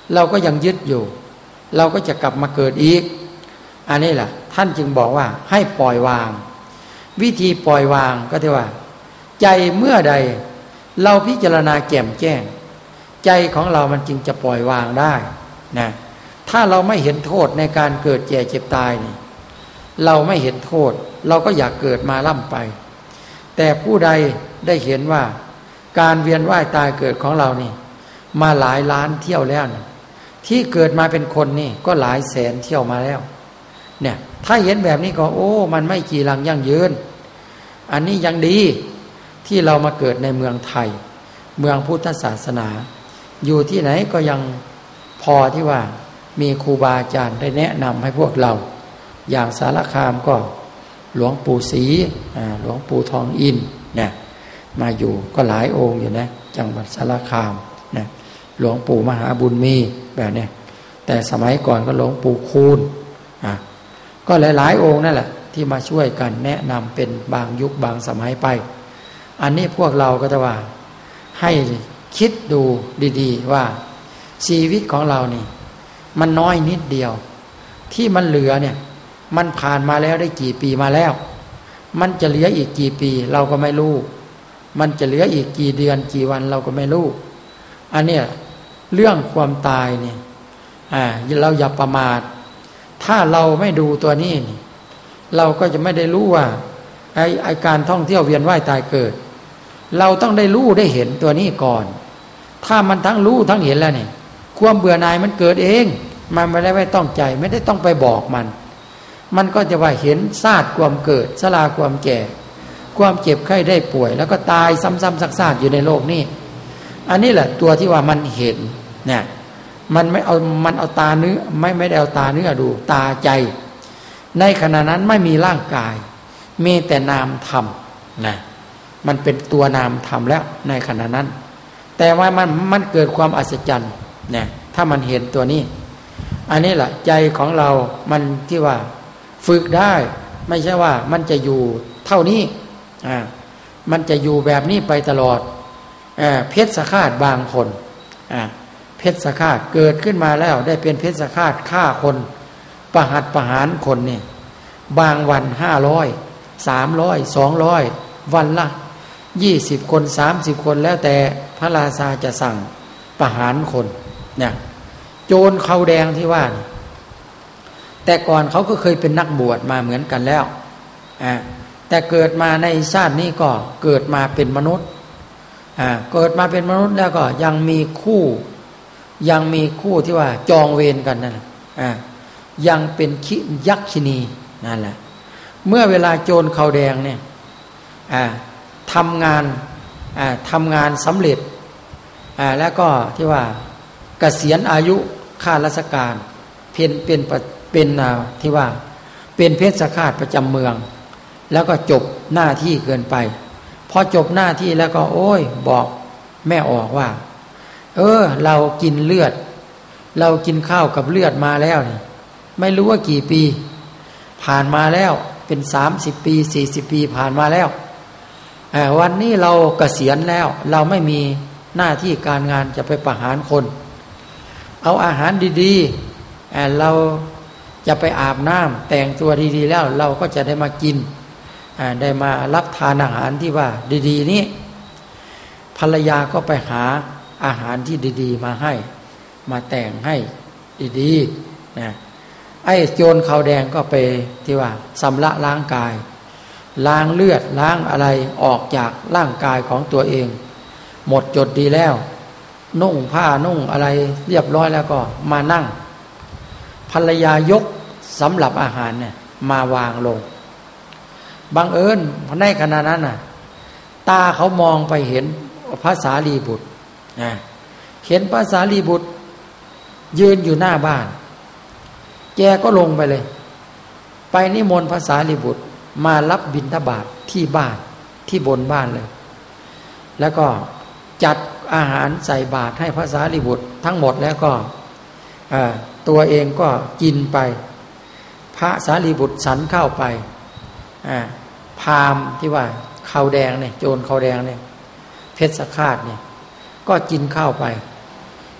เราก็ยังยึดอยู่เราก็จะกลับมาเกิดอีกอันนี้แหละท่านจึงบอกว่าให้ปล่อยวางวิธีปล่อยวางก็ที่ว่าใจเมื่อใดเราพิจารณาแจ่มแจ้งใจของเรามันจึงจะปล่อยวางได้นะถ้าเราไม่เห็นโทษในการเกิดแก่เจ็บตายนี่เราไม่เห็นโทษเราก็อยากเกิดมาล่ำไปแต่ผู้ใดได้เห็นว่าการเวียนว่ายตายเกิดของเรานี่มาหลายล้านเที่ยวแล้วนะที่เกิดมาเป็นคนนี่ก็หลายแสนเที่ยวมาแล้วเนี่ยถ้าเห็นแบบนี้ก็โอ้มันไม่กีรังยั่งยืนอันนี้ยังดีที่เรามาเกิดในเมืองไทยเมืองพุทธศาสนาอยู่ที่ไหนก็ยังพอที่ว่ามีครูบาอาจารย์ได้แนะนำให้พวกเราอย่างสารคามก็หลวงปู่ศรีหลวงปู่ทองอินเนี่ยมาอยู่ก็หลายองค์อยู่นะจังหวัดสารคามนะหลวงปู่มหาบุญมีแบบนี้แต่สมัยก่อนก็หลวงปู่คูณอ่ะก็หลายๆองค์นั่นแหละที่มาช่วยกันแนะนำเป็นบางยุคบางสมัยไปอันนี้พวกเราก็จะว่าให้คิดดูดีๆว่าชีวิตของเรานี่มันน้อยนิดเดียวที่มันเหลือเนี่ยมันผ่านมาแล้วได้กี่ปีมาแล้วมันจะเหลืออีกกี่ปีเราก็ไม่รู้มันจะเหลืออีกกี่เดือนกี่วันเราก็ไม่รู้อันเนี้ยเรื่องความตายเนี่ยอ่าเราอย่าประมาทถ้าเราไม่ดูตัวนี้นี่เราก็จะไม่ได้รู้ว่าไอ้ไอ้การท่องเที่ยวเวียนว่ายตายเกิดเราต้องได้รู้ได้เห็นตัวนี้ก่อนถ้ามันทั้งรู้ทั้งเห็นแล้วเนี่ยความเบื่อหน่ายมันเกิดเองมันไม่ได้ไม่ต้องใจไม่ได้ต้องไปบอกมันมันก็จะว่าเห็นศาสตร์ความเกิดชราความแก่ความเจ็บไข้ได้ป่วยแล้วก็ตายซ้ำๆซักๆอยู่ในโลกนี้อันนี้แหละตัวที่ว่ามันเห็นเนี่ยมันไม่เอามันเอาตาเนื้อไม่ไม่ได้เอาตาเนื้อดูตาใจในขณะนั้นไม่มีร่างกายมีแต่นามธรรมนะมันเป็นตัวนามธรรมแล้วในขณะนั้นแต่ว่ามันมันเกิดความอัศจรรย์เนี่ยถ้ามันเห็นตัวนี้อันนี้แหละใจของเรามันที่ว่าฝึกได้ไม่ใช่ว่ามันจะอยู่เท่านี้อ่ามันจะอยู่แบบนี้ไปตลอดอ่าเพชฌฆาตบางคนอ่าเพชฌฆาตเกิดขึ้นมาแล้วได้เป็นเพชฌฆาตฆ่าคนประหัตประหารคนเนี่ยบางวันห้าร้อยสามร้อยสองร้อยวันละยี่สิบคนสามสิบคนแล้วแต่พระราชาจะสั่งประหารคนเนี่ยโจรเขาแดงที่ว่าแต่ก่อนเขาก็เคยเป็นนักบวชมาเหมือนกันแล้วอ่าแต่เกิดมาในชาตินี้ก็เกิดมาเป็นมนุษย์อ่าเกิดมาเป็นมนุษย์แล้วก็ยังมีคู่ยังมีคู่ที่ว่าจองเวรกันนั่นแหละอ่ายังเป็นคิยักษินีนั่นแหละเมื่อเวลาโจรเขาแดงเนี่ยอ่าทำงานอ่าทำงานสำเร็จอ่าแล้วก็ที่ว่าเกษียณอายุข้าราชการเป็นเป็นเป็นที่ว่าเป็นเพชฌฆาตประจำเมืองแล้วก็จบหน้าที่เกินไปพอจบหน้าที่แล้วก็โอ้ยบอกแม่ออกว่าเออเรากินเลือดเรากินข้าวกับเลือดมาแล้วนี่ไม่รู้ว่ากี่ปีผ่านมาแล้วเป็นสามสิบปีสี่สิบปีผ่านมาแล้ววันนี้เราเกษียณแล้วเราไม่มีหน้าที่การงานจะไปประหารคนเอาอาหารดีๆเราจะไปอาบน้ำแต่งตัวดีๆแล้วเราก็จะได้มากินได้มารับทานอาหารที่ว่าดีๆนี้ภรรยาก็ไปหาอาหารที่ดีๆมาให้มาแต่งให้ดีๆนะไอ้โจรขาวแดงก็ไปที่ว่าชำระล้างกายล้างเลือดล้างอะไรออกจากร่างกายของตัวเองหมดจดดีแล้วนุ่งผ้านุ่งอะไรเรียบร้อยแล้วก็มานั่งภรรยายกสำหรับอาหารเนี่ยมาวางลงบังเอิญในขณะนั้นน่ะตาเขามองไปเห็นพระสารีบุตรนะเห็นพระสารีบุตรยืนอยู่หน้าบ้านแกก็ลงไปเลยไปนิมนต์พระสารีบุตรมารับบิณฑบาตที่บ้านที่บนบ้านเลยแล้วก็จัดอาหารใส่บาตรให้พระสารีบุตรทั้งหมดแล้วก็ตัวเองก็กินไปพระสารีบุตรฉันเข้าไปพราหมณ์ที่ว่าขาวแดงเนี่ยโจรขาวแดงเนี่ยเพชฌฆาตเนี่ยก็กินข้าวไป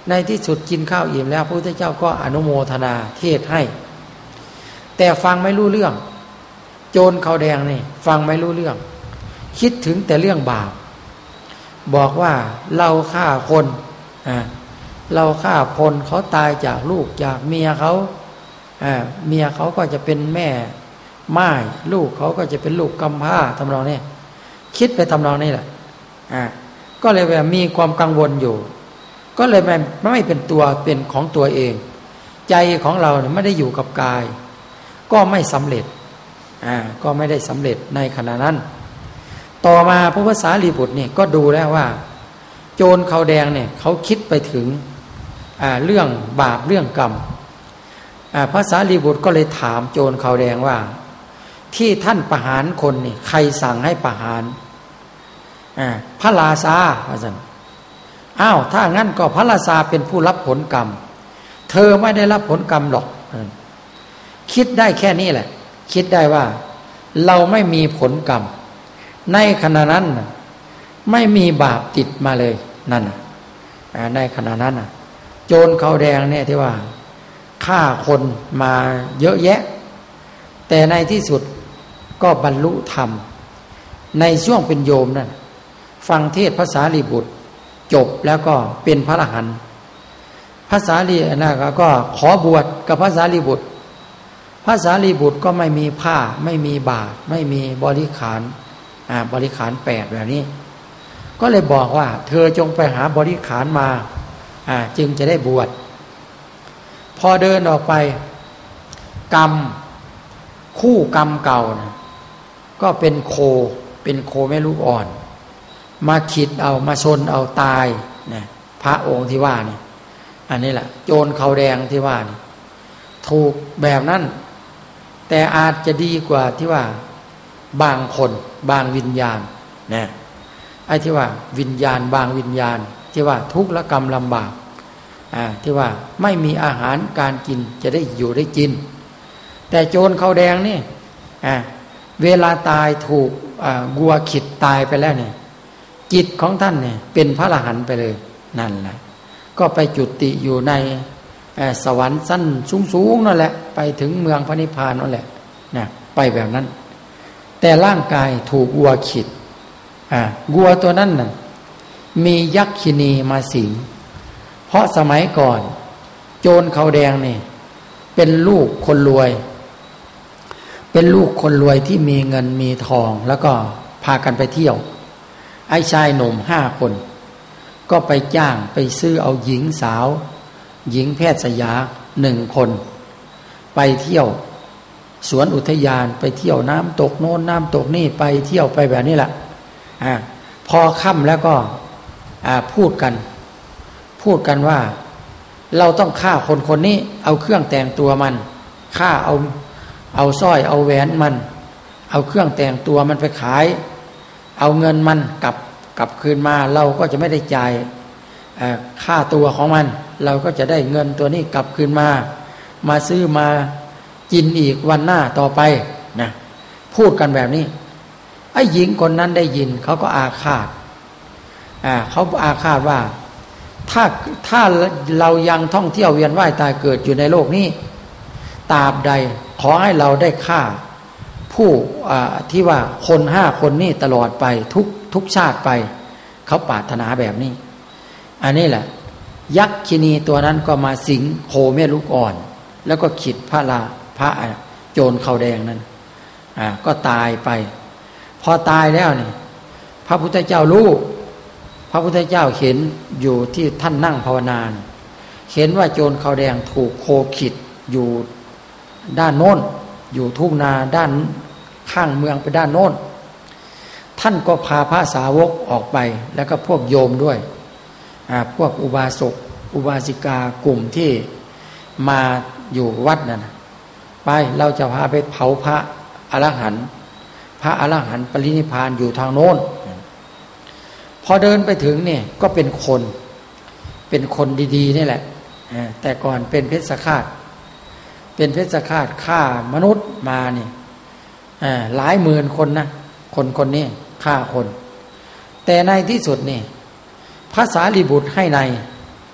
ในที่สุดกินข้าวอิ่มแล้วพระพุทธเจ้าก็อนุโมทนาเทศให้แต่ฟังไม่รู้เรื่องโจรขาวแดงนี่ฟังไม่รู้เรื่องคิดถึงแต่เรื่องบาปบอกว่าเราฆ่าคนอ่าเราฆ่าคนเขาตายจากลูกจากเมียเขาอ่าเมียเขาก็จะเป็นแม่ม่ายลูกเขาก็จะเป็นลูกกำพร้าทำนองนี้คิดไปทำนองนี้แหละอ่าก็เลยแบบมีความกังวลอยู่ก็เลยไม่ไม่เป็นตัวเป็นของตัวเองใจของเราเนี่ยไม่ได้อยู่กับกายก็ไม่สำเร็จอ่าก็ไม่ได้สำเร็จในขณะนั้นต่อมาพระภาษาลีบุตรนี่ก็ดูแล้วว่าโจรขาวแดงเนี่ยเขาคิดไปถึงอ่าเรื่องบาปเรื่องกรรมอ่าพระสารีบุตรก็เลยถามโจรขาวแดงว่าที่ท่านประหารคนนี่ใครสั่งให้ประหารอ่าพระราชาว่าซั่นอ้าวถ้างั้นก็พระราชาเป็นผู้รับผลกรรมเธอไม่ได้รับผลกรรมหรอกคิดได้แค่นี้แหละคิดได้ว่าเราไม่มีผลกรรมในขณะนั้นไม่มีบาปติดมาเลยนั่นในขณะนั้นโจรขาวแดงเนี่ยที่ว่าฆ่าคนมาเยอะแยะแต่ในที่สุดก็บรรลุธรรมในช่วงเป็นโยมนั่นฟังเทศน์พระสารีบุตรจบแล้วก็เป็นพระอรหันต์พระสารีนะก็ขอบวชกับพระสารีบุตรพระสารีบุตรก็ไม่มีผ้าไม่มีบาตรไม่มีบริขารอ่าบริขารแปดแบบนี้ก็เลยบอกว่าเธอจงไปหาบริขารมาอ่าจึงจะได้บวชพอเดินออกไปกรรมคู่กรรมเก่านะก็เป็นโคเป็นโคแม่ลูกอ่อนมาขิดเอามาชนเอาตายนะพระองค์ที่ว่านี่อันนี้แหละโจรขาวแดงที่ว่านี่ถูกแบบนั้นแต่อาจจะดีกว่าที่ว่าบางคนบางวิญญาณนะไอ้ที่ว่าวิญญาณบางวิญญาณที่ว่าทุกข์และกรรมลำบากอ่าที่ว่าไม่มีอาหารการกินจะได้อยู่ได้กินแต่โจรขาวแดงนี่อ่าเวลาตายถูกอ่าวัวขิดตายไปแล้วเนี่ยจิตของท่านเนี่ยเป็นพระอรหันต์ไปเลยนั่นแหละก็ไปจุติอยู่ในสวรรค์สั้นสูงๆนั่นแหละไปถึงเมืองพระนิพพานนั่นแหละนะไปแบบนั้นแต่ร่างกายถูกวัวขิดอ่าวัวตัวนั้นน่ะมียักษินีมาสิงเพราะสมัยก่อนโจรขาวแดงนี่เป็นลูกคนรวยเป็นลูกคนรวยที่มีเงินมีทองแล้วก็พากันไปเที่ยวไอ้ชายหนุ่มห้าคนก็ไปจ้างไปซื้อเอาหญิงสาวหญิงแพทย์สยาหนึ่งคนไปเที่ยวสวนอุทยานไปเที่ยวน้ำตกโน้นน้ำตกนี่ไปเที่ยวไปแบบนี้แหละอ่าพอค่ำแล้วก็อ่าพูดกันพูดกันว่าเราต้องฆ่าคนคนนี้เอาเครื่องแต่งตัวมันฆ่าเอาเอาสร้อยเอาแหวนมันเอาเครื่องแต่งตัวมันไปขายเอาเงินมันกลับกลับคืนมาเราก็จะไม่ได้จ่ายค่าตัวของมันเราก็จะได้เงินตัวนี้กลับคืนมามาซื้อมากินอีกวันหน้าต่อไปนะพูดกันแบบนี้ไอ้หญิงคนนั้นได้ยินเขาก็อาฆาตอ่าเขาอาฆาตว่าถ้าถ้าเรายังท่องเที่ยวเวียนว่ายตายเกิดอยู่ในโลกนี้ตราบใดขอให้เราได้ฆ่าผู้ที่ว่าคนห้าคนนี้ตลอดไปทุกทุกชาติไปเขาปรารถนาแบบนี้อันนี้แหละยักษินีตัวนั้นก็มาสิงโคแม่ลูกอ่อนแล้วก็ขิดพระลาพระโจรขาวแดงนั้นอ่าก็ตายไปพอตายแล้วนี่พระพุทธเจ้ารู้พระพุทธเจ้าเห็นอยู่ที่ท่านนั่งภาวนาเห็นว่าโจรขาวแดงถูกโคขิดอยู่ด้านโน้นอยู่ทุ่งนาด้านข้างเมืองไปด้านโน้นท่านก็พาพระสาวกออกไปแล้วก็พวกโยมด้วยอ่าพวกอุบาสกอุบาสิกากลุ่มที่มาอยู่วัดนั่นไปเราจะพาไปเผาพระอรหันต์พระอรหันต์ปรินิพพานอยู่ทางโน้นพอเดินไปถึงเนี่ยก็เป็นคนเป็นคนดีๆนี่แหละแต่ก่อนเป็นเพชฌฆาตเป็นเพชฌฆาตฆ่ามนุษย์มาเนี่ยหลายหมื่นคนนะคนคนนี้ฆ่าคนแต่ในที่สุดนี่พระสารีบุตรให้ใน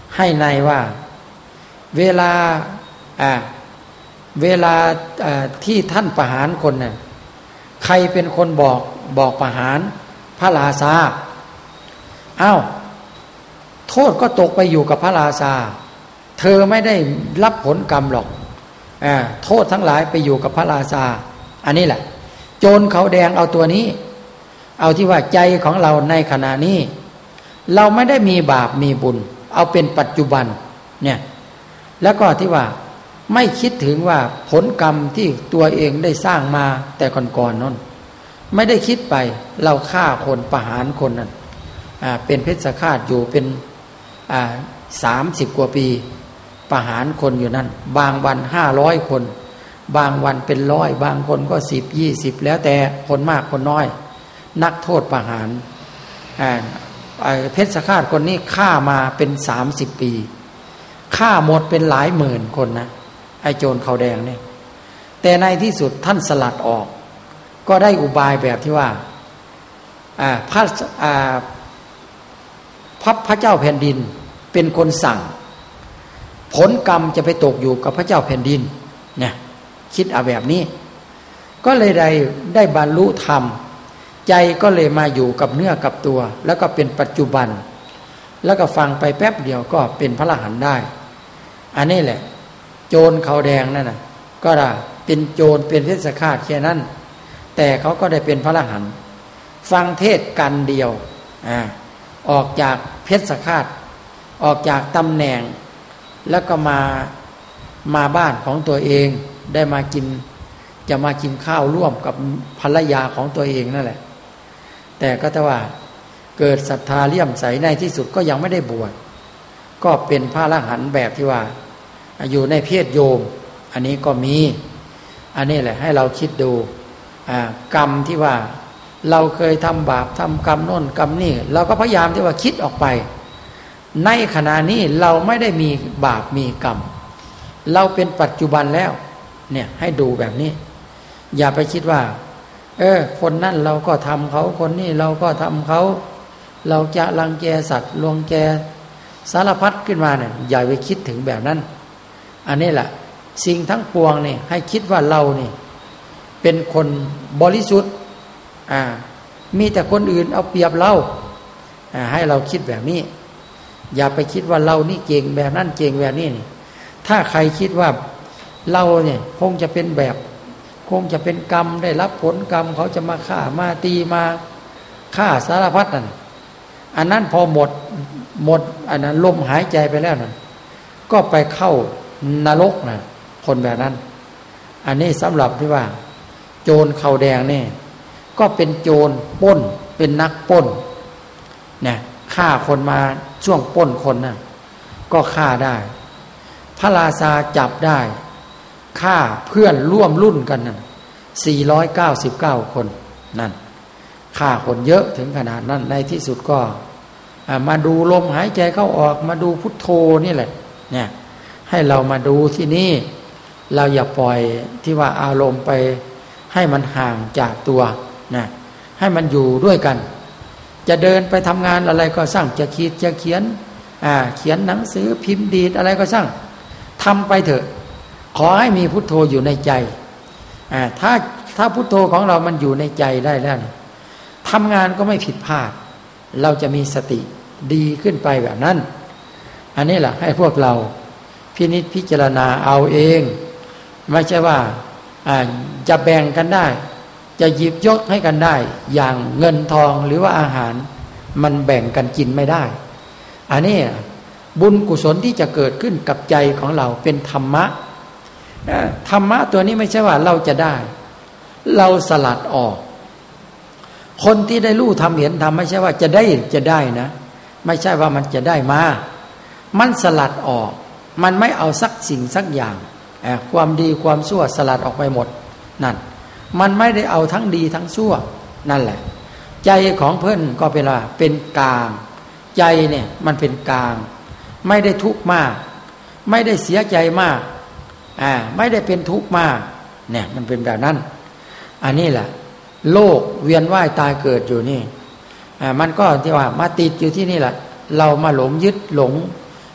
ให้ในว่าเวลาอ่าเวลาอ่าที่ท่านประหารคนน่ะใครเป็นคนบอกบอกประหารพระราชาอ้าวโทษก็ตกไปอยู่กับพระราชาเธอไม่ได้รับผลกรรมหรอกอ่าโทษทั้งหลายไปอยู่กับพระราชาอันนี้แหละโจรเขาแดงเอาตัวนี้เอาที่ว่าใจของเราในขณะนี้เราไม่ได้มีบาปมีบุญเอาเป็นปัจจุบันเนี่ยแล้วก็ที่ว่าไม่คิดถึงว่าผลกรรมที่ตัวเองได้สร้างมาแต่ก่อนๆนั่นไม่ได้คิดไปเราฆ่าคนประหารคนนั้นอ่าเป็นเพชฌฆาตอยู่เป็นอ่าสามสิบกว่าปีประหารคนอยู่นั่นบางวันห้าร้อยคนบางวันเป็นร้อยบางคนก็สิบยี่สิบแล้วแต่คนมากคนน้อยนักโทษประหารอ่าเพชฌฆาตคนนี้ฆ่ามาเป็นสามสิบปีฆ่าหมดเป็นหลายหมื่นคนนะไอ้โจรขาวแดงเนี่ยแต่ในที่สุดท่านสลัดออกก็ได้อุบายแบบที่ว่าอ่าพระอ่าพระพระเจ้าแผ่นดินเป็นคนสั่งผลกรรมจะไปตกอยู่กับพระเจ้าแผ่นดินเนี่ยคิดเอาแบบนี้ก็เลยได้ได้บรรลุธรรมใจก็เลยมาอยู่กับเนื้อกับตัวแล้วก็เป็นปัจจุบันแล้วก็ฟังไปแป๊บเดียวก็เป็นพระอรหันต์ได้อันนี้แหละโจรขาวแดงนั่นน่ะก็ได้เป็นโจรเป็นเพชฌฆาตแค่นั้นแต่เขาก็ได้เป็นพระอรหันต์ฟังเทศกันเดียวอ่าออกจากเพชฌฆาตออกจากตำแหน่งแล้วก็มามาบ้านของตัวเองได้มากินจะมากินข้าวร่วมกับภรรยาของตัวเองนั่นแหละแต่ก็แต่ว่าเกิดศรัทธาเลื่อมใสในที่สุดก็ยังไม่ได้บวชก็เป็นพระอรหันต์แบบที่ว่าอยู่ในเพศโยมอันนี้ก็มีอันนี้แหละให้เราคิดดูกรรมที่ว่าเราเคยทำบาปทำกรรมโน่นกรรมนี่เราก็พยายามที่ว่าคิดออกไปในขณะนี้เราไม่ได้มีบาปมีกรรมเราเป็นปัจจุบันแล้วเนี่ยให้ดูแบบนี้อย่าไปคิดว่าเออคนนั่นเราก็ทำเขาคนนี้เราก็ทำเขาเราจะรังแกสัตว์ลวงแกสารพัดขึ้นมาเนี่ยอย่าไปคิดถึงแบบนั้นอันนี้แหละสิ่งทั้งปวงเนี่ยให้คิดว่าเราเนี่ยเป็นคนบริสุทธิ์อ่ามีแต่คนอื่นเอาเปรียบเราอ่าให้เราคิดแบบนี้อย่าไปคิดว่าเรานี่เก่งแบบนั้นเก่งแบบนี้นี่ถ้าใครคิดว่าเราเนี่ยคงจะเป็นแบบคงจะเป็นกรรมได้รับผลกรรมเขาจะมาฆ่ามาตีมาฆ่าสารพัดนั่นอันนั้นพอหมดหมดอันนั้นลมหายใจไปแล้วนั่นก็ไปเข้านรกนะคนแบบนั้นอันนี้สำหรับที่ว่าโจรขาวแดงเนี่ยก็เป็นโจรปล้นเป็นนักปล้นเนี่ยฆ่าคนมาช่วงปล้นคนน่ะก็ฆ่าได้พระราชาจับได้ฆ่าเพื่อนร่วมรุ่นกันนั่นสี่ร้อยเก้าสิบเก้าคนนั่นฆ่าคนเยอะถึงขนาดนั้นในที่สุดก็มาดูลมหายใจเข้าออกมาดูพุทโธนี่แหละเนี่ยให้เรามาดูที่นี่เราอย่าปล่อยที่ว่าอารมณ์ไปให้มันห่างจากตัวนะให้มันอยู่ด้วยกันจะเดินไปทำงานอะไรก็ช่างจะคิดจะเขียนอ่าเขียนหนังสือพิมพ์ดีดอะไรก็ช่างทำไปเถอะขอให้มีพุทโธอยู่ในใจอ่าถ้าถ้าพุทโธของเรามันอยู่ในใจได้แล้วทำงานก็ไม่ผิดพลาดเราจะมีสติดีขึ้นไปแบบนั้นอันนี้แหละให้พวกเราพินิจพิจารณาเอาเองไม่ใช่ว่าอ่าจะแบ่งกันได้จะหยิบยกให้กันได้อย่างเงินทองหรือว่าอาหารมันแบ่งกันกินไม่ได้อันนี้บุญกุศลที่จะเกิดขึ้นกับใจของเราเป็นธรรมะธรรมะตัวนี้ไม่ใช่ว่าเราจะได้เราสลัดออกคนที่ได้รู้ทำเห็นทำไม่ใช่ว่าจะได้จะได้นะไม่ใช่ว่ามันจะได้มามันสลัดออกมันไม่เอาสักสิ่งสักอย่างความดีความชั่วสลัดออกไปหมดนั่นมันไม่ได้เอาทั้งดีทั้งชั่วนั่นแหละใจของเพิ่นก็เป็นว่าเป็นกลางใจเนี่ยมันเป็นกลางไม่ได้ทุกข์มากไม่ได้เสียใจมากอ่าไม่ได้เป็นทุกข์มากเนี่ยมันเป็นแบบนั้นอันนี้แหละโลกเวียนว่ายตายเกิดอยู่นี่อ่ามันก็ที่ว่ามาติดอยู่ที่นี่แหละเรามาหลงยึดหลง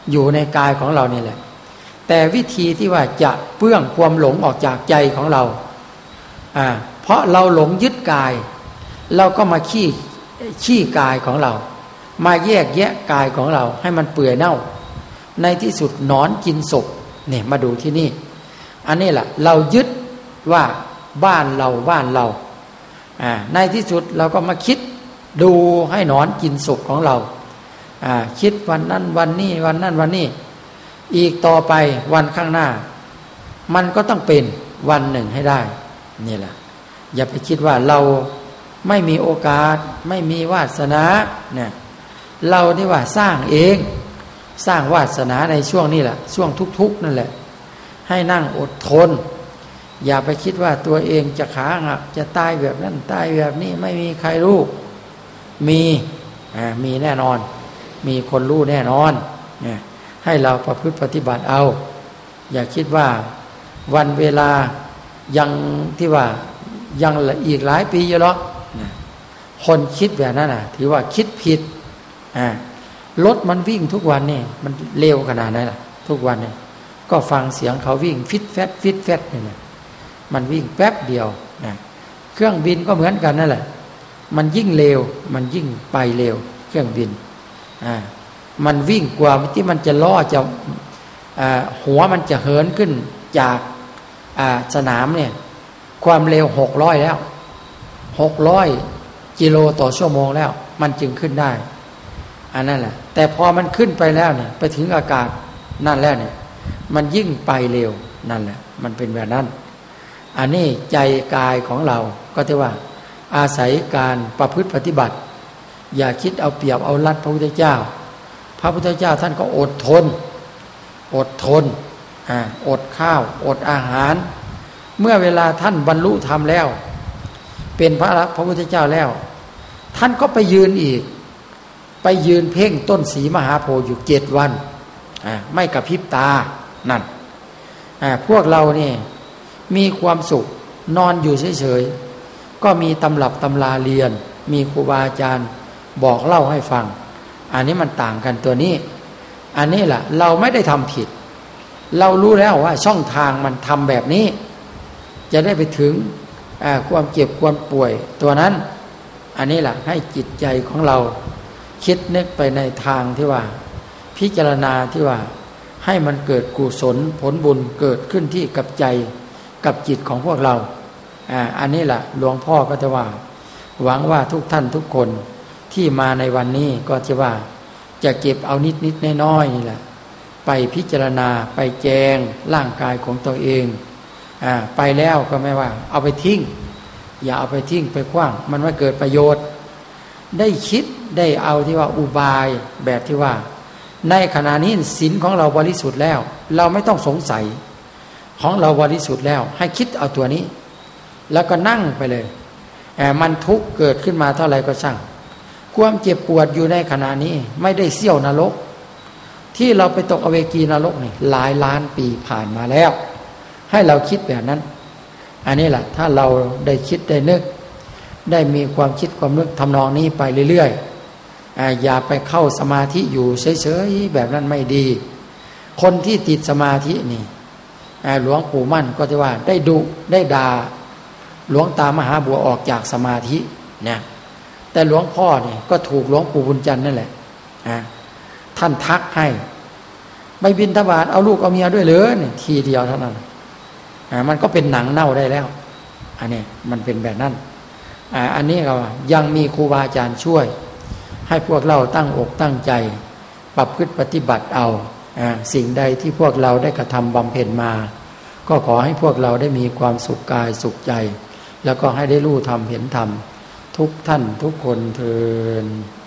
อยู่ในกายของเรานี่แหละแต่วิธีที่ว่าจะเปื้องความหลงออกจากใจของเราอ่าเพราะเราหลงยึดกายเราก็มาขี้ขี้กายของเรามาแยกแยะกายของเราให้มันเปื่อยเน่าในที่สุดหนอนกินศพเนี่ยมาดูที่นี่อันนี้แหละเรายึดว่าบ้านเราบ้านเราอ่าในที่สุดเราก็มาคิดดูให้หนอนกินศพของเราอ่าคิดวันนั้นวันนี้วันนั้นวันนี้อีกต่อไปวันข้างหน้ามันก็ต้องเป็นวันหนึ่งให้ได้นี่แหละอย่าไปคิดว่าเราไม่มีโอกาสไม่มีวาสนาเนี่ยเราที่ว่าสร้างเองสร้างวาสนาในช่วงนี้แหละช่วงทุกข์นั่นแหละให้นั่งอดทนอย่าไปคิดว่าตัวเองจะขาหักจะตายแบบนั้นตายแบบนี้ไม่มีใครรู้มีอ่ามีแน่นอนมีคนรู้แน่นอนเนี่ยให้เราประพฤติปฏิบัติเอาอย่าคิดว่าวันเวลายังที่ว่ายังอีกหลายปีอยู่หรอกคนคิดแบบนั้นน่ะถือว่าคิดผิดอ่ารถมันวิ่งทุกวันนี่มันเร็วขนาดไหนล่ะทุกวันนี่ก็ฟังเสียงเขาวิ่งฟิตแฟตฟิตแฟตเนี่ยมันวิ่งแป๊บเดียวนะเครื่องบินก็เหมือนกันนั่นแหละมันยิ่งเร็วมันยิ่งไปเร็วเครื่องบินอ่ามันวิ่งกว่าที่มันจะล่อจะอ่าหัวมันจะเหินขึ้นจากอ่าสนามเนี่ยความเร็วหกร้อยแล้วหกร้อยกิโลต่อชั่วโมงแล้วมันจึงขึ้นได้อันนั้นแหละแต่พอมันขึ้นไปแล้วเนี่ยไปถึงอากาศนั่นแล้วเนี่ยมันยิ่งไปเร็วนั่นแหละมันเป็นแบบนั้นอันนี้ใจกายของเราก็ที่ว่าอาศัยการประพฤติปฏิบัติอย่าคิดเอาเปรียบเอารัดพระพุทธเจ้าพระพุทธเจ้าท่านก็อดทนอดทนอ่าอดข้าวอดอาหารเมื่อเวลาท่านบรรลุธรรมแล้วเป็นพระพระพุทธเจ้าแล้วท่านก็ไปยืนอีกไปยืนเพ่งต้นสีมหาโพธิ์อยู่เจ็ดวันอ่าไม่กระพริบตานั่นอ่าพวกเราเนี่ยมีความสุขนอนอยู่เฉยๆก็มีตำรับตำราเรียนมีครูบาอาจารย์บอกเล่าให้ฟังอันนี้มันต่างกันตัวนี้อันนี้แหละเราไม่ได้ทำผิดเรารู้แล้วว่าช่องทางมันทำแบบนี้จะได้ไปถึงความเจ็บความป่วยตัวนั้นอันนี้แหละให้จิตใจของเราคิดนึกไปในทางที่ว่าพิจารณาที่ว่าให้มันเกิดกุศลผลบุญเกิดขึ้นที่กับใจกับจิตของพวกเราอ่าอันนี้แหละหลวงพ่อก็จะว่าหวังว่าทุกท่านทุกคนที่มาในวันนี้ก็จะว่าจะเก็บเอานิดนิดน้อยๆนี่แหละไปพิจารณาไปแจงร่างกายของตัวเองอ่าไปแล้วก็ไม่ว่าเอาไปทิ้งอย่าเอาไปทิ้งไปขว้างมันไม่เกิดประโยชน์ได้คิดได้เอาที่ว่าอุบายแบบที่ว่าในขณะนี้ศีลของเราบริสุทธิ์แล้วเราไม่ต้องสงสัยของเราบริสุทธิ์แล้วให้คิดเอาตัวนี้แล้วก็นั่งไปเลยแอบมันทุกข์เกิดขึ้นมาเท่าไหร่ก็ช่างความเจ็บปวดอยู่ในขณะนี้ไม่ได้เสี้ยวนรกที่เราไปตกอเวกีนรกนี่หลายล้านปีผ่านมาแล้วให้เราคิดแบบนั้นอันนี้แหละถ้าเราได้คิดได้นึกได้มีความคิดความนึกทำนองนี้ไปเรื่อยๆอ่าอย่าไปเข้าสมาธิอยู่เฉยๆแบบนั้นไม่ดีคนที่ติดสมาธินี่หลวงปู่มั่นก็จะว่าได้ดุได้ด่าหลวงตามหาบัวออกจากสมาธิเนี่ยแต่หลวงพ่อเนี่ยก็ถูกหลวงปู่บุญจันทร์นั่นแหละอ่าท่านทักให้ไม่บิณฑบาตเอาลูกเอาเมียด้วยเลยเนี่ยทีเดียวเท่านั้นอ่ามันก็เป็นหนังเน่าได้แล้วอันนี้มันเป็นแบบนั้นอ่าอันนี้ก็ยังมีครูบาอาจารย์ช่วยให้พวกเราตั้งอกตั้งใจปรับพฤติปฏิบัติเอาอ่าสิ่งใดที่พวกเราได้กระทำบำเพ็ญมาก็ขอให้พวกเราได้มีความสุขกายสุขใจแล้วก็ให้ได้รู้ธรรมเห็นธรรมทุกท่านทุกคนเทอญ